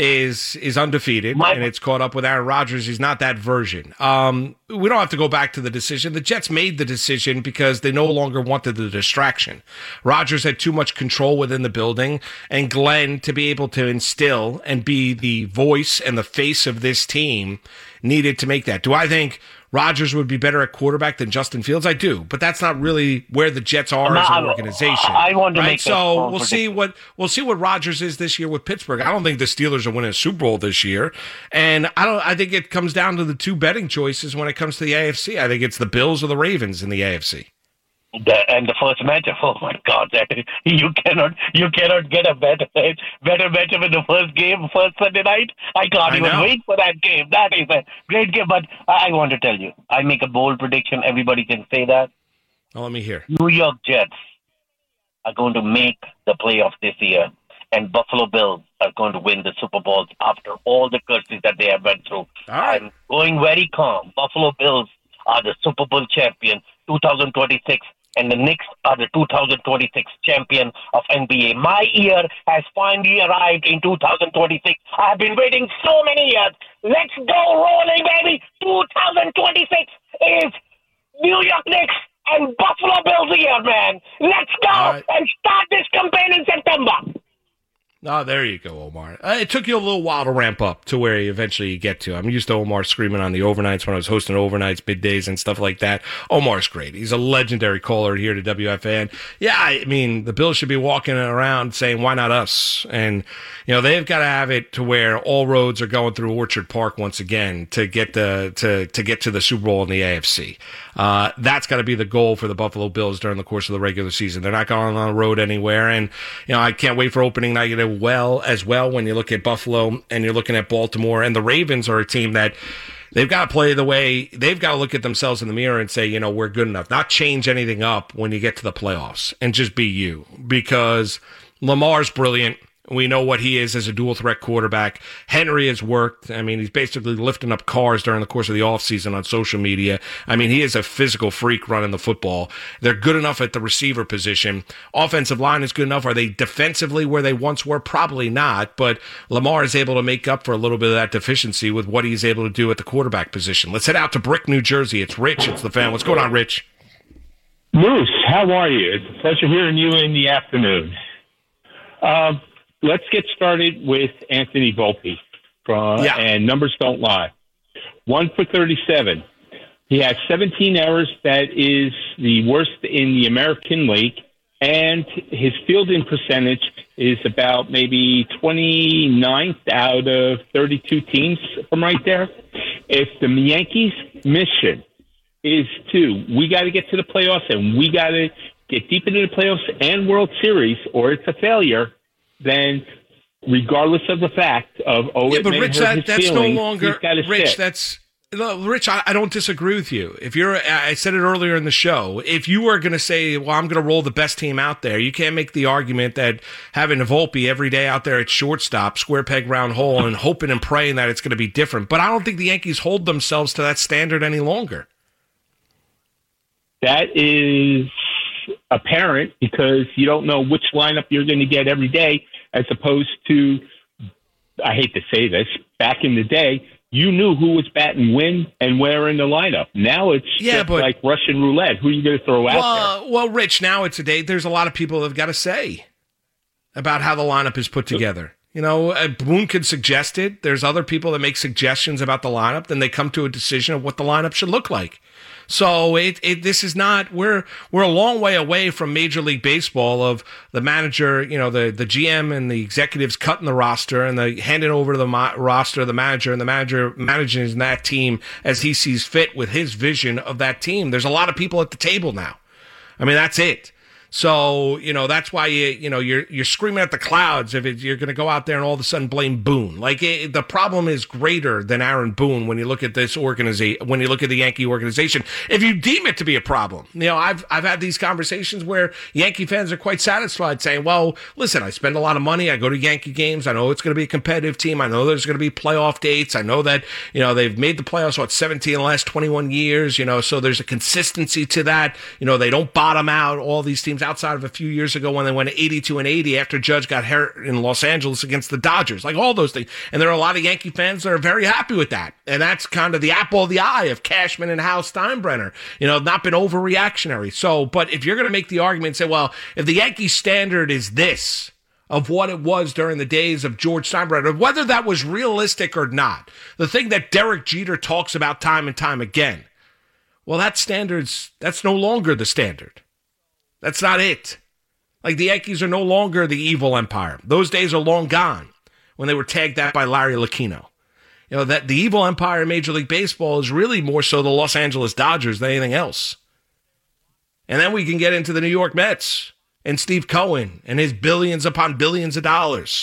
is undefeated, and it's caught up with Aaron Rodgers. He's not that version. We don't have to go back to the decision. The Jets made the decision because they no longer wanted the distraction. Rodgers had too much control within the building, and Glenn, to be able to instill and be the voice and the face of this team, needed to make that. Do I think Rodgers would be better at quarterback than Justin Fields? I do, but that's not really where the Jets are as an organization. I want to make so we'll see what Rodgers is this year with Pittsburgh. I don't think the Steelers are winning a Super Bowl this year, and I think it comes down to the two betting choices when it comes to the AFC. I think it's the Bills or the Ravens in the AFC. And the first matchup, oh my God, you cannot get a better matchup in the first Sunday night. I can't even wait for that game. That is a great game. But I want to tell you, I make a bold prediction. Everybody can say that. Oh, let me hear. New York Jets are going to make the playoff this year, and Buffalo Bills are going to win the Super Bowl after all the curses that they have went through. Right. I'm going very calm. Buffalo Bills are the Super Bowl champion 2026. And the Knicks are the 2026 champion of NBA. My year has finally arrived in 2026. I have been waiting so many years. Let's go rolling, baby. 2026 is New York Knicks and Buffalo Bills year, man. Let's go and start this campaign in September. Oh, there you go, Omar. It took you a little while to ramp up to where you eventually get to. I'm used to Omar screaming on the overnights when I was hosting overnights, middays, and stuff like that. Omar's great. He's a legendary caller here to WFAN. Yeah, I mean, the Bills should be walking around saying, why not us? And, they've got to have it to where all roads are going through Orchard Park once again to get to the Super Bowl in the AFC. That's got to be the goal for the Buffalo Bills during the course of the regular season. They're not going on the road anywhere. And, I can't wait for opening night as well when you look at Buffalo and you're looking at Baltimore. And the Ravens are a team that they've got to play the way they've got to look at themselves in the mirror and say, we're good enough. Not change anything up when you get to the playoffs and just be you, because Lamar's brilliant. We know what he is as a dual-threat quarterback. Henry has worked. I mean, he's basically lifting up cars during the course of the offseason on social media. I mean, he is a physical freak running the football. They're good enough at the receiver position. Offensive line is good enough. Are they defensively where they once were? Probably not, but Lamar is able to make up for a little bit of that deficiency with what he's able to do at the quarterback position. Let's head out to Brick, New Jersey. It's Rich. It's the fan. What's going on, Rich? Moose, how are you? It's a pleasure hearing you in the afternoon. Let's get started with Anthony Volpe. And numbers don't lie. 1 for 37. He has 17 errors. That is the worst in the American League. And his fielding percentage is about maybe 29th out of 32 teams from right there. If the Yankees' mission is we got to get to the playoffs and we got to get deep into the playoffs and World Series, or it's a failure, then regardless of the fact of, but Rich, that's feelings, no longer Rich. Rich, I don't disagree with you. I said it earlier in the show. If you are going to say, well, I'm going to roll the best team out there, you can't make the argument that having Volpe every day out there at shortstop, square peg, round hole, and hoping and praying that it's going to be different. But I don't think the Yankees hold themselves to that standard any longer. That is apparent because you don't know which lineup you're going to get every day, as opposed to, I hate to say this, back in the day, you knew who was batting when and where in the lineup. Now it's like Russian roulette. Who are you going to throw out there? Well, Rich, now it's a day. There's a lot of people that have got to say about how the lineup is put together. You know, Boone could suggest it. There's other people that make suggestions about the lineup. Then they come to a decision of what the lineup should look like. So this is not, we're a long way away from Major League Baseball of the manager, you know, the GM and the executives cutting the roster and handing over to the roster, the manager, and the manager managing that team as he sees fit with his vision of that team. There's a lot of people at the table now. I mean, that's it. So, you know, that's why you're screaming at the clouds if you're going to go out there and all of a sudden blame Boone. Like, the problem is greater than Aaron Boone when you look at this organization, when you look at the Yankee organization. If you deem it to be a problem, you know, I've had these conversations where Yankee fans are quite satisfied saying, well, listen, I spend a lot of money. I go to Yankee games. I know it's going to be a competitive team. I know there's going to be playoff dates. I know that, you know, they've made the playoffs, 17 in the last 21 years, you know, so there's a consistency to that. You know, they don't bottom out, all these teams outside of a few years ago when they went 82-80 after Judge got hurt in Los Angeles against the Dodgers, like all those things. And there are a lot of Yankee fans that are very happy with that. And that's kind of the apple of the eye of Cashman and Hal Steinbrenner, you know, not been overreactionary. So, but if you're going to make the argument and say, well, if the Yankee standard is this, of what it was during the days of George Steinbrenner, whether that was realistic or not, the thing that Derek Jeter talks about time and time again, well, that's no longer the standard. That's not it. Like, the Yankees are no longer the evil empire. Those days are long gone when they were tagged that by Larry Lucchino. You know, that the evil empire in Major League Baseball is really more so the Los Angeles Dodgers than anything else. And then we can get into the New York Mets and Steve Cohen and his billions upon billions of dollars.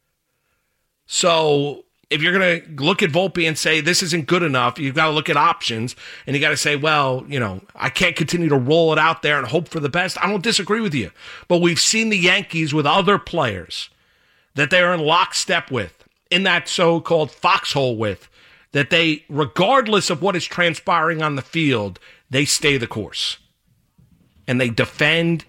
So if you're going to look at Volpe and say this isn't good enough, you've got to look at options, and you got to say, well, you know, I can't continue to roll it out there and hope for the best. I don't disagree with you. But we've seen the Yankees with other players that they're in lockstep with, in that so-called foxhole with, that they, regardless of what is transpiring on the field, they stay the course. And they defend.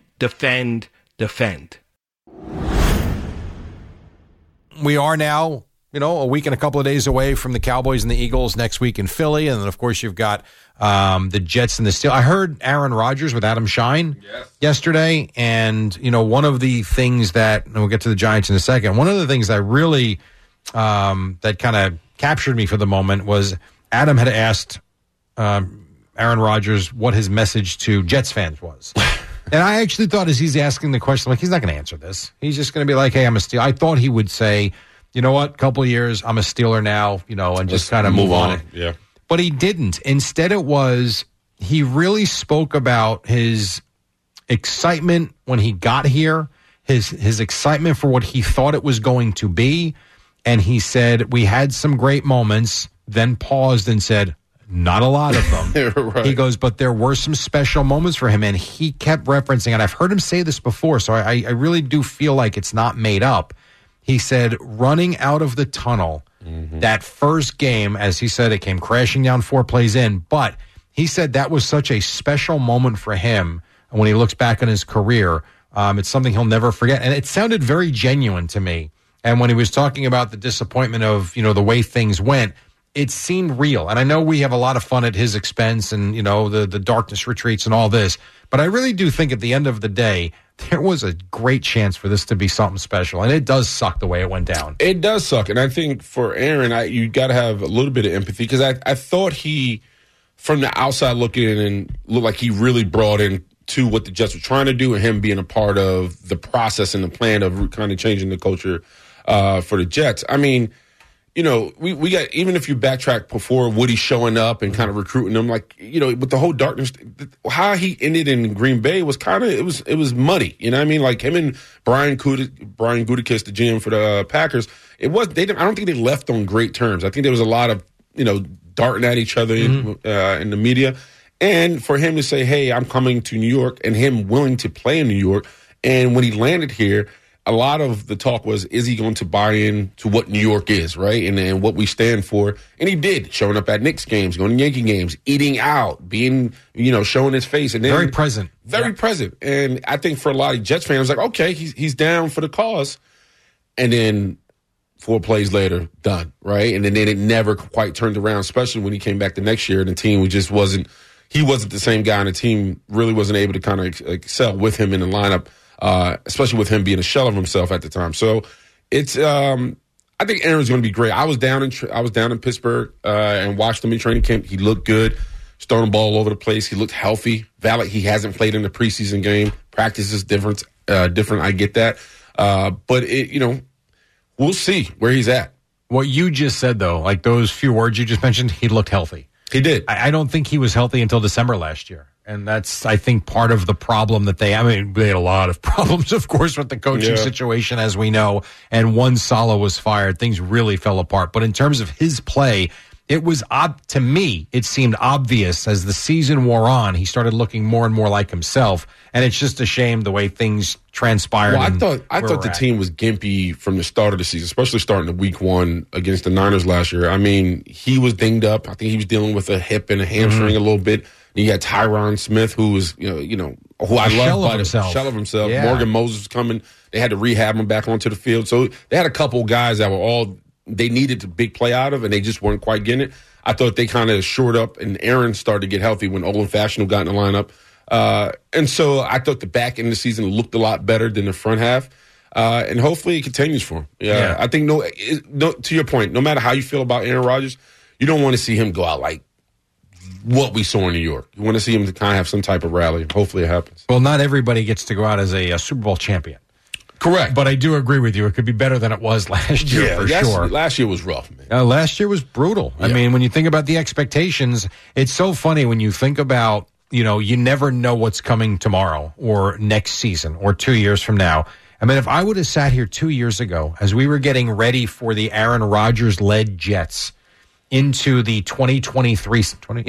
We are now, you know, a week and a couple of days away from the Cowboys and the Eagles next week in Philly. And then, of course, you've got the Jets and the Steelers. I heard Aaron Rodgers with Adam Shine yesterday. And, you know, one of the things that, and we'll get to the Giants in a second, one of the things that really, that kind of captured me for the moment was Adam had asked Aaron Rodgers what his message to Jets fans was. And I actually thought as he's asking the question, like, he's not going to answer this. He's just going to be like, hey, I'm a Steeler. I thought he would say, you know what, couple of years, I'm a Steeler now, you know, and just kind of move on it. Yeah. But he didn't. Instead, it was, he really spoke about his excitement when he got here, his excitement for what he thought it was going to be. And he said, we had some great moments, then paused and said, not a lot of them. Right. He goes, but there were some special moments for him. And he kept referencing, and I've heard him say this before, so I really do feel like it's not made up. He said, running out of the tunnel, that first game, as he said, it came crashing down 4 plays in. But he said that was such a special moment for him. And when he looks back on his career, it's something he'll never forget. And it sounded very genuine to me. And when he was talking about the disappointment of, you know, the way things went, it seemed real. And I know we have a lot of fun at his expense and, you know, the darkness retreats and all this. But I really do think at the end of the day, there was a great chance for this to be something special. And it does suck the way it went down. It does suck. And I think for Aaron, you got to have a little bit of empathy because I thought he, from the outside looking in, looked like he really brought in to what the Jets were trying to do and him being a part of the process and the plan of kind of changing the culture for the Jets. I mean, you know, we got, even if you backtrack before Woody showing up and kind of recruiting them, like, you know, with the whole darkness, how he ended in Green Bay was kind of, it was muddy. You know what I mean? Like him and Brian Gutekunst, the GM for the Packers, I don't think they left on great terms. I think there was a lot of, you know, darting at each other in the media. And for him to say, hey, I'm coming to New York, and him willing to play in New York. And when he landed here, a lot of the talk was, is he going to buy in to what New York is, right? And what we stand for. And he did, showing up at Knicks games, going to Yankee games, eating out, being, you know, showing his face. And then, very present. Very present. And I think for a lot of Jets fans, like, okay, he's down for the cause. And then 4 plays later, done, right? And then it never quite turned around, especially when he came back the next year and the team just wasn't, he wasn't the same guy, and the team really wasn't able to kind of excel with him in the lineup, especially with him being a shell of himself at the time. So it's, I think Aaron's going to be great. I was down in Pittsburgh and watched him in training camp. He looked good, throwing the ball all over the place. He looked healthy. Valid, he hasn't played in the preseason game. Practice is different. I get that, but it, you know, we'll see where he's at. What you just said, though, like those few words you just mentioned, he looked healthy. He did. I don't think he was healthy until December last year. And that's, I think, part of the problem that they had a lot of problems, of course, with the coaching situation, as we know. And once Saleh was fired, things really fell apart. But in terms of his play, it was to me, it seemed obvious as the season wore on, he started looking more and more like himself. And it's just a shame the way things transpired. Well, I thought the team was gimpy from the start of the season, especially starting the week 1 against the Niners last year. I mean, he was dinged up. I think he was dealing with a hip and a hamstring a little bit. And you had Tyron Smith, who was, you know, who I love, by the shell of himself. Yeah. Morgan Moses coming. They had to rehab him back onto the field. So they had a couple guys that were all they needed a big play out of, and they just weren't quite getting it. I thought they kind of shored up, and Aaron started to get healthy when Olin Fashanu got in the lineup. And so I thought the back end of the season looked a lot better than the front half. And hopefully it continues for him. Yeah. I think, to your point, no matter how you feel about Aaron Rodgers, you don't want to see him go out like what we saw in New York. You want to see him to kind of have some type of rally. Hopefully it happens. Well, not everybody gets to go out as a Super Bowl champion. Correct. But I do agree with you. It could be better than it was last year, for sure. Last year was rough, man. Last year was brutal. Yeah. I mean, when you think about the expectations, it's so funny when you think about, you know, you never know what's coming tomorrow or next season or 2 years from now. I mean, if I would have sat here 2 years ago as we were getting ready for the Aaron Rodgers-led Jets into the 2023 season,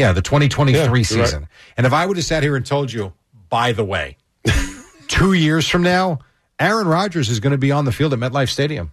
right. And if I would have sat here and told you, by the way, 2 years from now, Aaron Rodgers is going to be on the field at MetLife Stadium.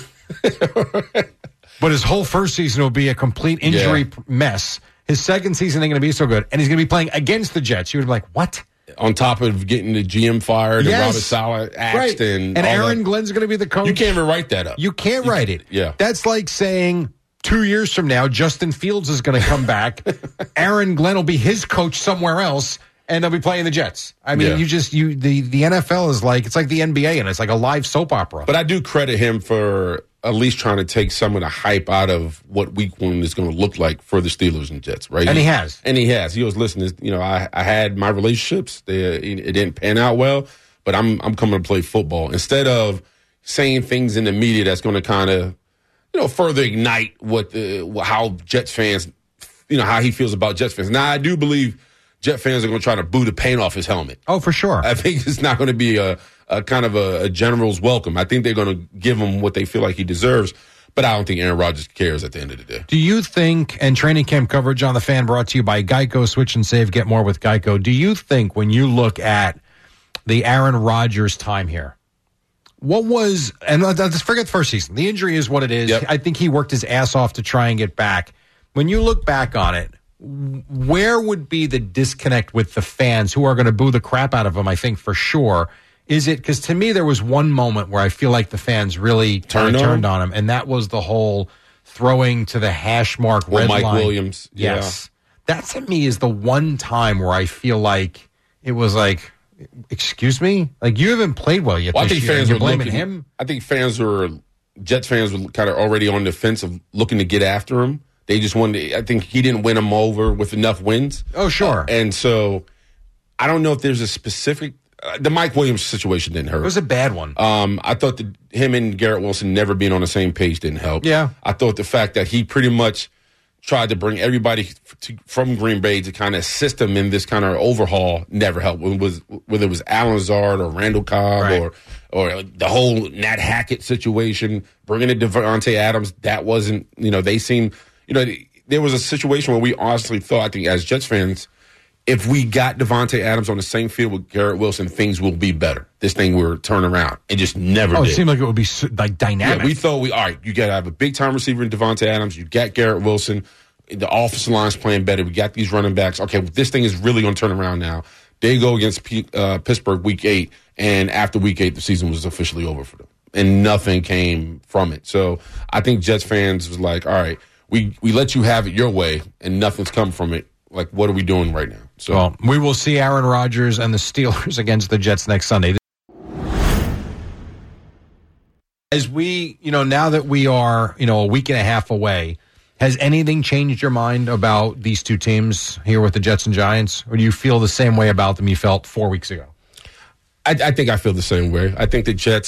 But his whole first season will be a complete injury mess. His second season ain't going to be so good. And he's going to be playing against the Jets. You would be like, what? On top of getting the GM fired and Robert Saleh axed. Right. And Aaron Glenn's going to be the coach. You can't even write that up. You can't write it. Yeah. That's like saying 2 years from now, Justin Fields is going to come back. Aaron Glenn will be his coach somewhere else. And they'll be playing the Jets. I mean, the NFL is like, it's like the NBA, and it's like a live soap opera. But I do credit him for at least trying to take some of the hype out of what week 1 is going to look like for the Steelers and Jets, right? And he has. He was listening. You know, I had my relationships. It didn't pan out well, but I'm coming to play football. Instead of saying things in the media that's going to kind of, you know, further ignite how Jets fans, you know, how he feels about Jets fans. Now, I do believe Jet fans are going to try to boo the paint off his helmet. Oh, for sure. I think it's not going to be a kind of a general's welcome. I think they're going to give him what they feel like he deserves, but I don't think Aaron Rodgers cares at the end of the day. Do you think, and training camp coverage on The Fan brought to you by Geico, switch and save, get more with Geico, do you think when you look at the Aaron Rodgers time here, what was, and let's forget the first season, the injury is what it is. Yep. I think he worked his ass off to try and get back. When you look back on it, where would be the disconnect with the fans who are going to boo the crap out of him, I think, for sure? Is it, because to me there was one moment where I feel like the fans really turned on him, and that was the whole throwing to the hash mark red Mike line. Williams. Yes. Yeah. That to me is the one time where I feel like it was like, excuse me? Like, you haven't played well yet this year. You're blaming him? I think Jets fans were kind of already on the fence of looking to get after him. They just wanted to, I think he didn't win them over with enough wins. Oh, sure. And so I don't know if there's a specific. The Mike Williams situation didn't hurt. It was a bad one. I thought that him and Garrett Wilson never being on the same page didn't help. Yeah. I thought the fact that he pretty much tried to bring everybody from Green Bay to kind of assist him in this kind of overhaul never helped. Whether it was Alan Lazard or Randall Cobb or the whole Nat Hackett situation, bringing in Devontae Adams, that wasn't, they seemed, there was a situation where we honestly thought, I think as Jets fans, if we got Devontae Adams on the same field with Garrett Wilson, things will be better. This thing will turn around. It just never did. It seemed like it would be like dynamic. Yeah, we thought all right, you got to have a big-time receiver in Devontae Adams. You got Garrett Wilson. The offensive line's playing better. We got these running backs. Okay, this thing is really going to turn around now. They go against Pittsburgh week 8, and after week 8, the season was officially over for them. And nothing came from it. So I think Jets fans was like, all right, we let you have it your way, and nothing's come from it. Like, what are we doing right now? So well, we will see Aaron Rodgers and the Steelers against the Jets next Sunday. As we, now that we are, a week and a half away, has anything changed your mind about these two teams here with the Jets and Giants? Or do you feel the same way about them you felt 4 weeks ago? I think I feel the same way. I think the Jets,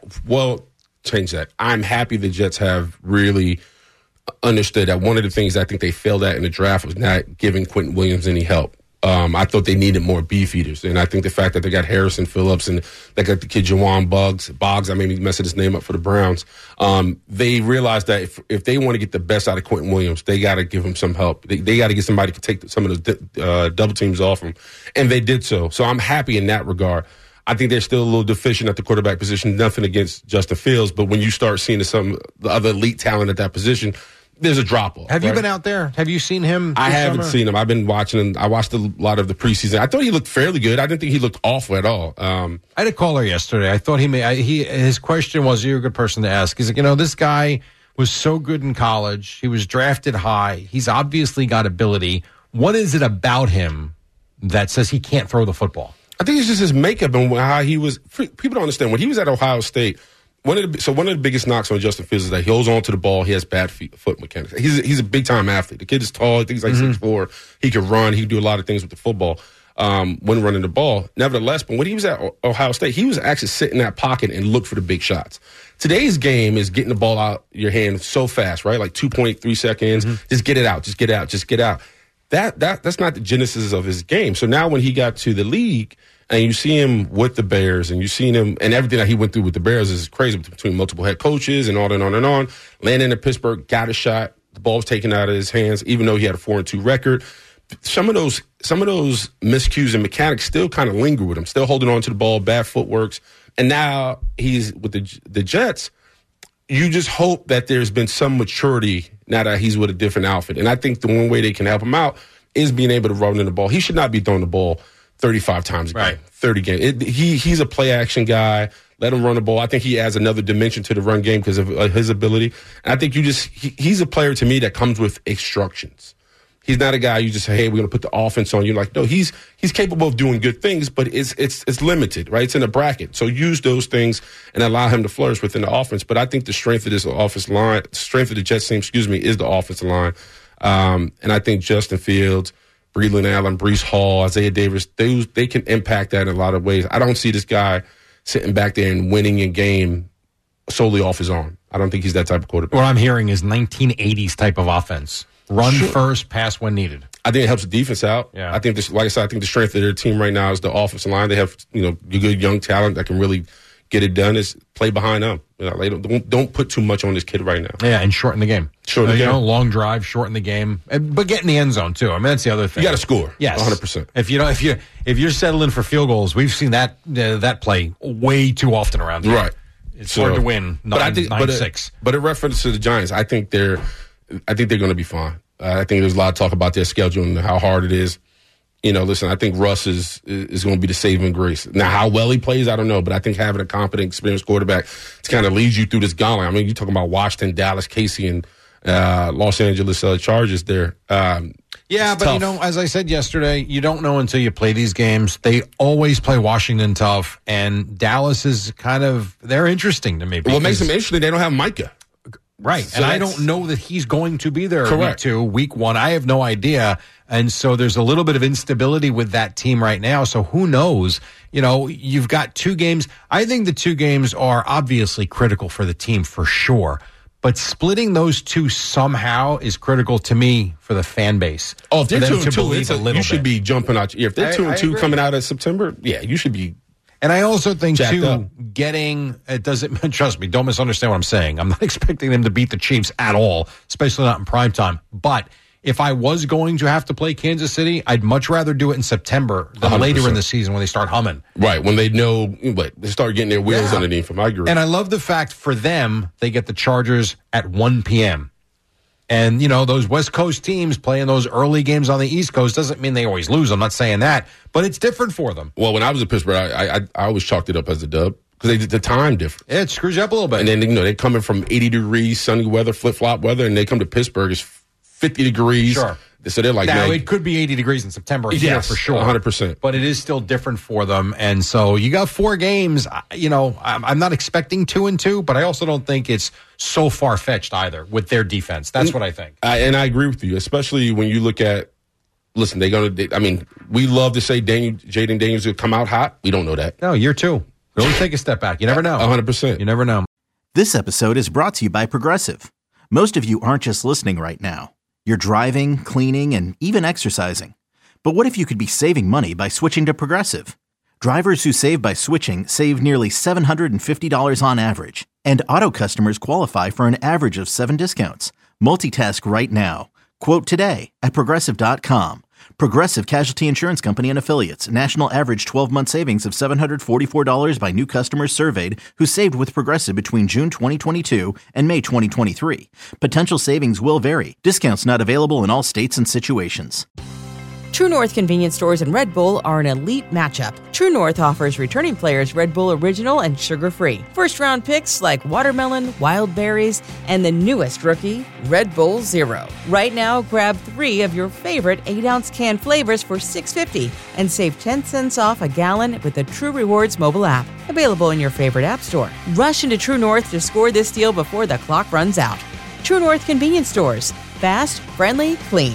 change that. I'm happy the Jets have really understood that one of the things I think they failed at in the draft was not giving Quentin Williams any help. I thought they needed more beef eaters. And I think the fact that they got Harrison Phillips and they got the kid Jawan Boggs, I maybe messing his name up for the Browns. They realized that if they want to get the best out of Quentin Williams, they got to give him some help. They got to get somebody to take some of those double teams off him. And they did so. So I'm happy in that regard. I think they're still a little deficient at the quarterback position. Nothing against Justin Fields, but when you start seeing the other elite talent at that position, there's a drop-off. Have you been out there? Have you seen him? I haven't seen him. I've been watching him. I watched a lot of the preseason. I thought he looked fairly good. I didn't think he looked awful at all. I had a caller yesterday. I thought his question was, you're a good person to ask. He's like, this guy was so good in college. He was drafted high. He's obviously got ability. What is it about him that says he can't throw the football? I think it's just his makeup and how he was. People don't understand. When he was at Ohio State, one of the biggest knocks on Justin Fields is that he holds on to the ball. He has bad foot mechanics. He's a big-time athlete. The kid is tall. I think he's like 6'4". He can run. He can do a lot of things with the football when running the ball. Nevertheless, but when he was at Ohio State, he was actually sitting in that pocket and looked for the big shots. Today's game is getting the ball out your hand so fast, right? Like 2.3 seconds. Just get it out. Just get out. Just get out. That's not the genesis of his game. So now when he got to the league and you see him with the Bears and you seen him and everything that he went through with the Bears is crazy between multiple head coaches and on and on and on. Landing in Pittsburgh, got a shot. The ball was taken out of his hands, even though he had a 4-2 record. Some of those miscues and mechanics still kind of linger with him, still holding on to the ball, bad footworks. And now he's with the Jets. You just hope that there's been some maturity now that he's with a different outfit. And I think the one way they can help him out is being able to run in the ball. He should not be throwing the ball 35 times a game, 30 games. He's a play-action guy. Let him run the ball. I think he adds another dimension to the run game because of his ability. And I think he's a player to me that comes with instructions. He's not a guy you just say, hey, we're going to put the offense on you. Like, no, he's capable of doing good things, but it's limited, right? It's in a bracket. So use those things and allow him to flourish within the offense. But I think the strength of this offensive line, strength of the Jets team, is the offensive line. And I think Justin Fields, Breland Allen, Breece Hall, Isaiah Davis, they can impact that in a lot of ways. I don't see this guy sitting back there and winning a game solely off his arm. I don't think he's that type of quarterback. What I'm hearing is 1980s type of offense. Run first, pass when needed. I think it helps the defense out. Yeah. I think like I said, I think the strength of their team right now is the offensive line. They have, good young talent that can really get it done. Is play behind them. Don't put too much on this kid right now. Yeah, and shorten the game. Shorten the game. Long drive, shorten the game, but get in the end zone too. I mean, that's the other thing. You got to score. Yes, 100%. If you're settling for field goals, we've seen that play way too often around here. Right. It's hard to win 9-6. But in reference to the Giants, I think they're going to be fine. I think there's a lot of talk about their schedule and how hard it is. Listen, I think Russ is going to be the saving grace. Now, how well he plays, I don't know, but I think having a competent, experienced quarterback to kind of lead you through this gauntlet. I mean, you're talking about Washington, Dallas, KC, and Los Angeles Chargers there. Yeah, but tough. As I said yesterday, you don't know until you play these games. They always play Washington tough, and Dallas is they're interesting to me. What makes them interesting, they don't have Micah. Right. So and I don't know that he's going to be there week 2, week 1. I have no idea. And so there's a little bit of instability with that team right now. So who knows? You know, you've got 2 games. I think the 2 games are obviously critical for the team for sure. But splitting those 2 somehow is critical to me for the fan base. Oh, if they're 2-2, you should be jumping out. If they're 2-2 coming out of September, yeah, you should be. And I also think, too, up. it doesn't, trust me, don't misunderstand what I'm saying. I'm not expecting them to beat the Chiefs at all, especially not in primetime. But if I was going to have to play Kansas City, I'd much rather do it in September than 100%. Later in the season when they start humming. Right, when they know, they start getting their wheels underneath them. I agree. And I love the fact for them, they get the Chargers at 1 p.m. And, you know, those West Coast teams playing those early games on the East Coast doesn't mean they always lose. I'm not saying that, but it's different for them. Well, when I was in Pittsburgh, I always chalked it up as a dub because they did the time difference. It screws you up a little bit. And then, you know, they're coming from 80 degrees, sunny weather, flip-flop weather, and they come to Pittsburgh, it's 50 degrees. Sure. So they're like, now, man, it could be 80 degrees in September here for sure. 100%. But it is still different for them. And so you got 4 games. You know, I'm not expecting 2-2, but I also don't think it's so far-fetched either with their defense. That's what I think. And I agree with you, especially when you look at, listen, we love to say Jaden Daniels will come out hot. We don't know that. No, year 2. Really take a step back. You never know. 100%. You never know. This episode is brought to you by Progressive. Most of you aren't just listening right now. You're driving, cleaning, and even exercising. But what if you could be saving money by switching to Progressive? Drivers who save by switching save nearly $750 on average. And auto customers qualify for an average of 7 discounts. Multitask right now. Quote today at Progressive.com. Progressive Casualty Insurance Company and Affiliates. National average 12-month savings of $744 by new customers surveyed who saved with Progressive between June 2022 and May 2023. Potential savings will vary. Discounts not available in all states and situations. True North convenience stores and Red Bull are an elite matchup. True North offers returning players Red Bull Original and sugar-free. First-round picks like watermelon, wild berries, and the newest rookie, Red Bull Zero. Right now, grab 3 of your favorite 8-ounce can flavors for $6.50 and save 10 cents off a gallon with the True Rewards mobile app. Available in your favorite app store. Rush into True North to score this deal before the clock runs out. True North convenience stores. Fast, friendly, clean.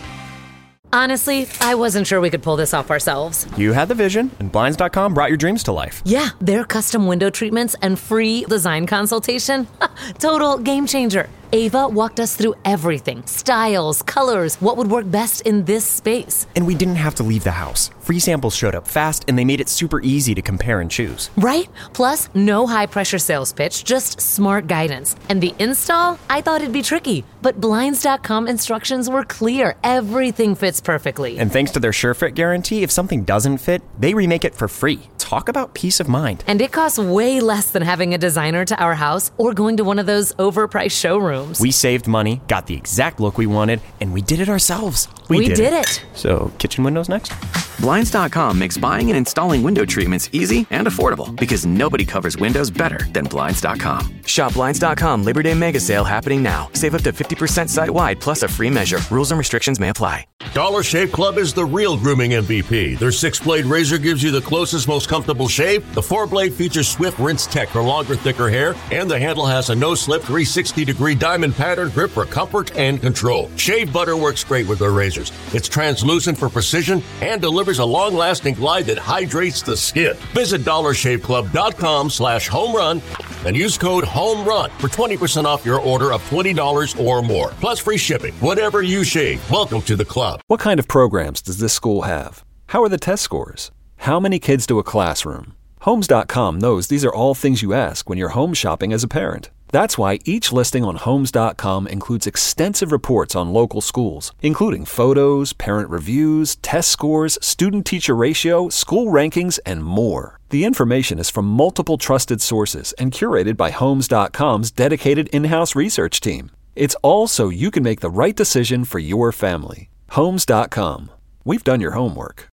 Honestly, I wasn't sure we could pull this off ourselves. You had the vision, and Blinds.com brought your dreams to life. Yeah, their custom window treatments and free design consultation. Total game changer. Ava walked us through everything. Styles, colors, what would work best in this space. And we didn't have to leave the house. Free samples showed up fast, and they made it super easy to compare and choose. Right? Plus, no high-pressure sales pitch, just smart guidance. And the install? I thought it'd be tricky, but Blinds.com instructions were clear. Everything fits perfectly. And thanks to their SureFit guarantee, if something doesn't fit, they remake it for free. Talk about peace of mind. And it costs way less than having a designer to our house or going to one of those overpriced showrooms. We saved money, got the exact look we wanted, and we did it ourselves. We did it. So, kitchen windows next? Blinds.com makes buying and installing window treatments easy and affordable because nobody covers windows better than Blinds.com. Shop Blinds.com Labor Day Mega Sale happening now. Save up to 50% site-wide plus a free measure. Rules and restrictions may apply. Dollar Shave Club is the real grooming MVP. Their 6-blade razor gives you the closest, most comfortable shave. The 4-blade features Swift Rinse Tech for longer, thicker hair, and the handle has a no-slip 360-degree diamond pattern grip for comfort and control. Shave butter works great with their razors. It's translucent for precision and delivers a long-lasting glide that hydrates the skin. Visit DollarShaveClub.com/homerun and use code HOMERUN for 20% off your order of $20 or more. Plus free shipping. Whatever you shave, welcome to the club. What kind of programs does this school have? How are the test scores? How many kids do a classroom? Homes.com knows these are all things you ask when you're home shopping as a parent. That's why each listing on Homes.com includes extensive reports on local schools, including photos, parent reviews, test scores, student-teacher ratio, school rankings, and more. The information is from multiple trusted sources and curated by Homes.com's dedicated in-house research team. It's all so you can make the right decision for your family. Homes.com. We've done your homework.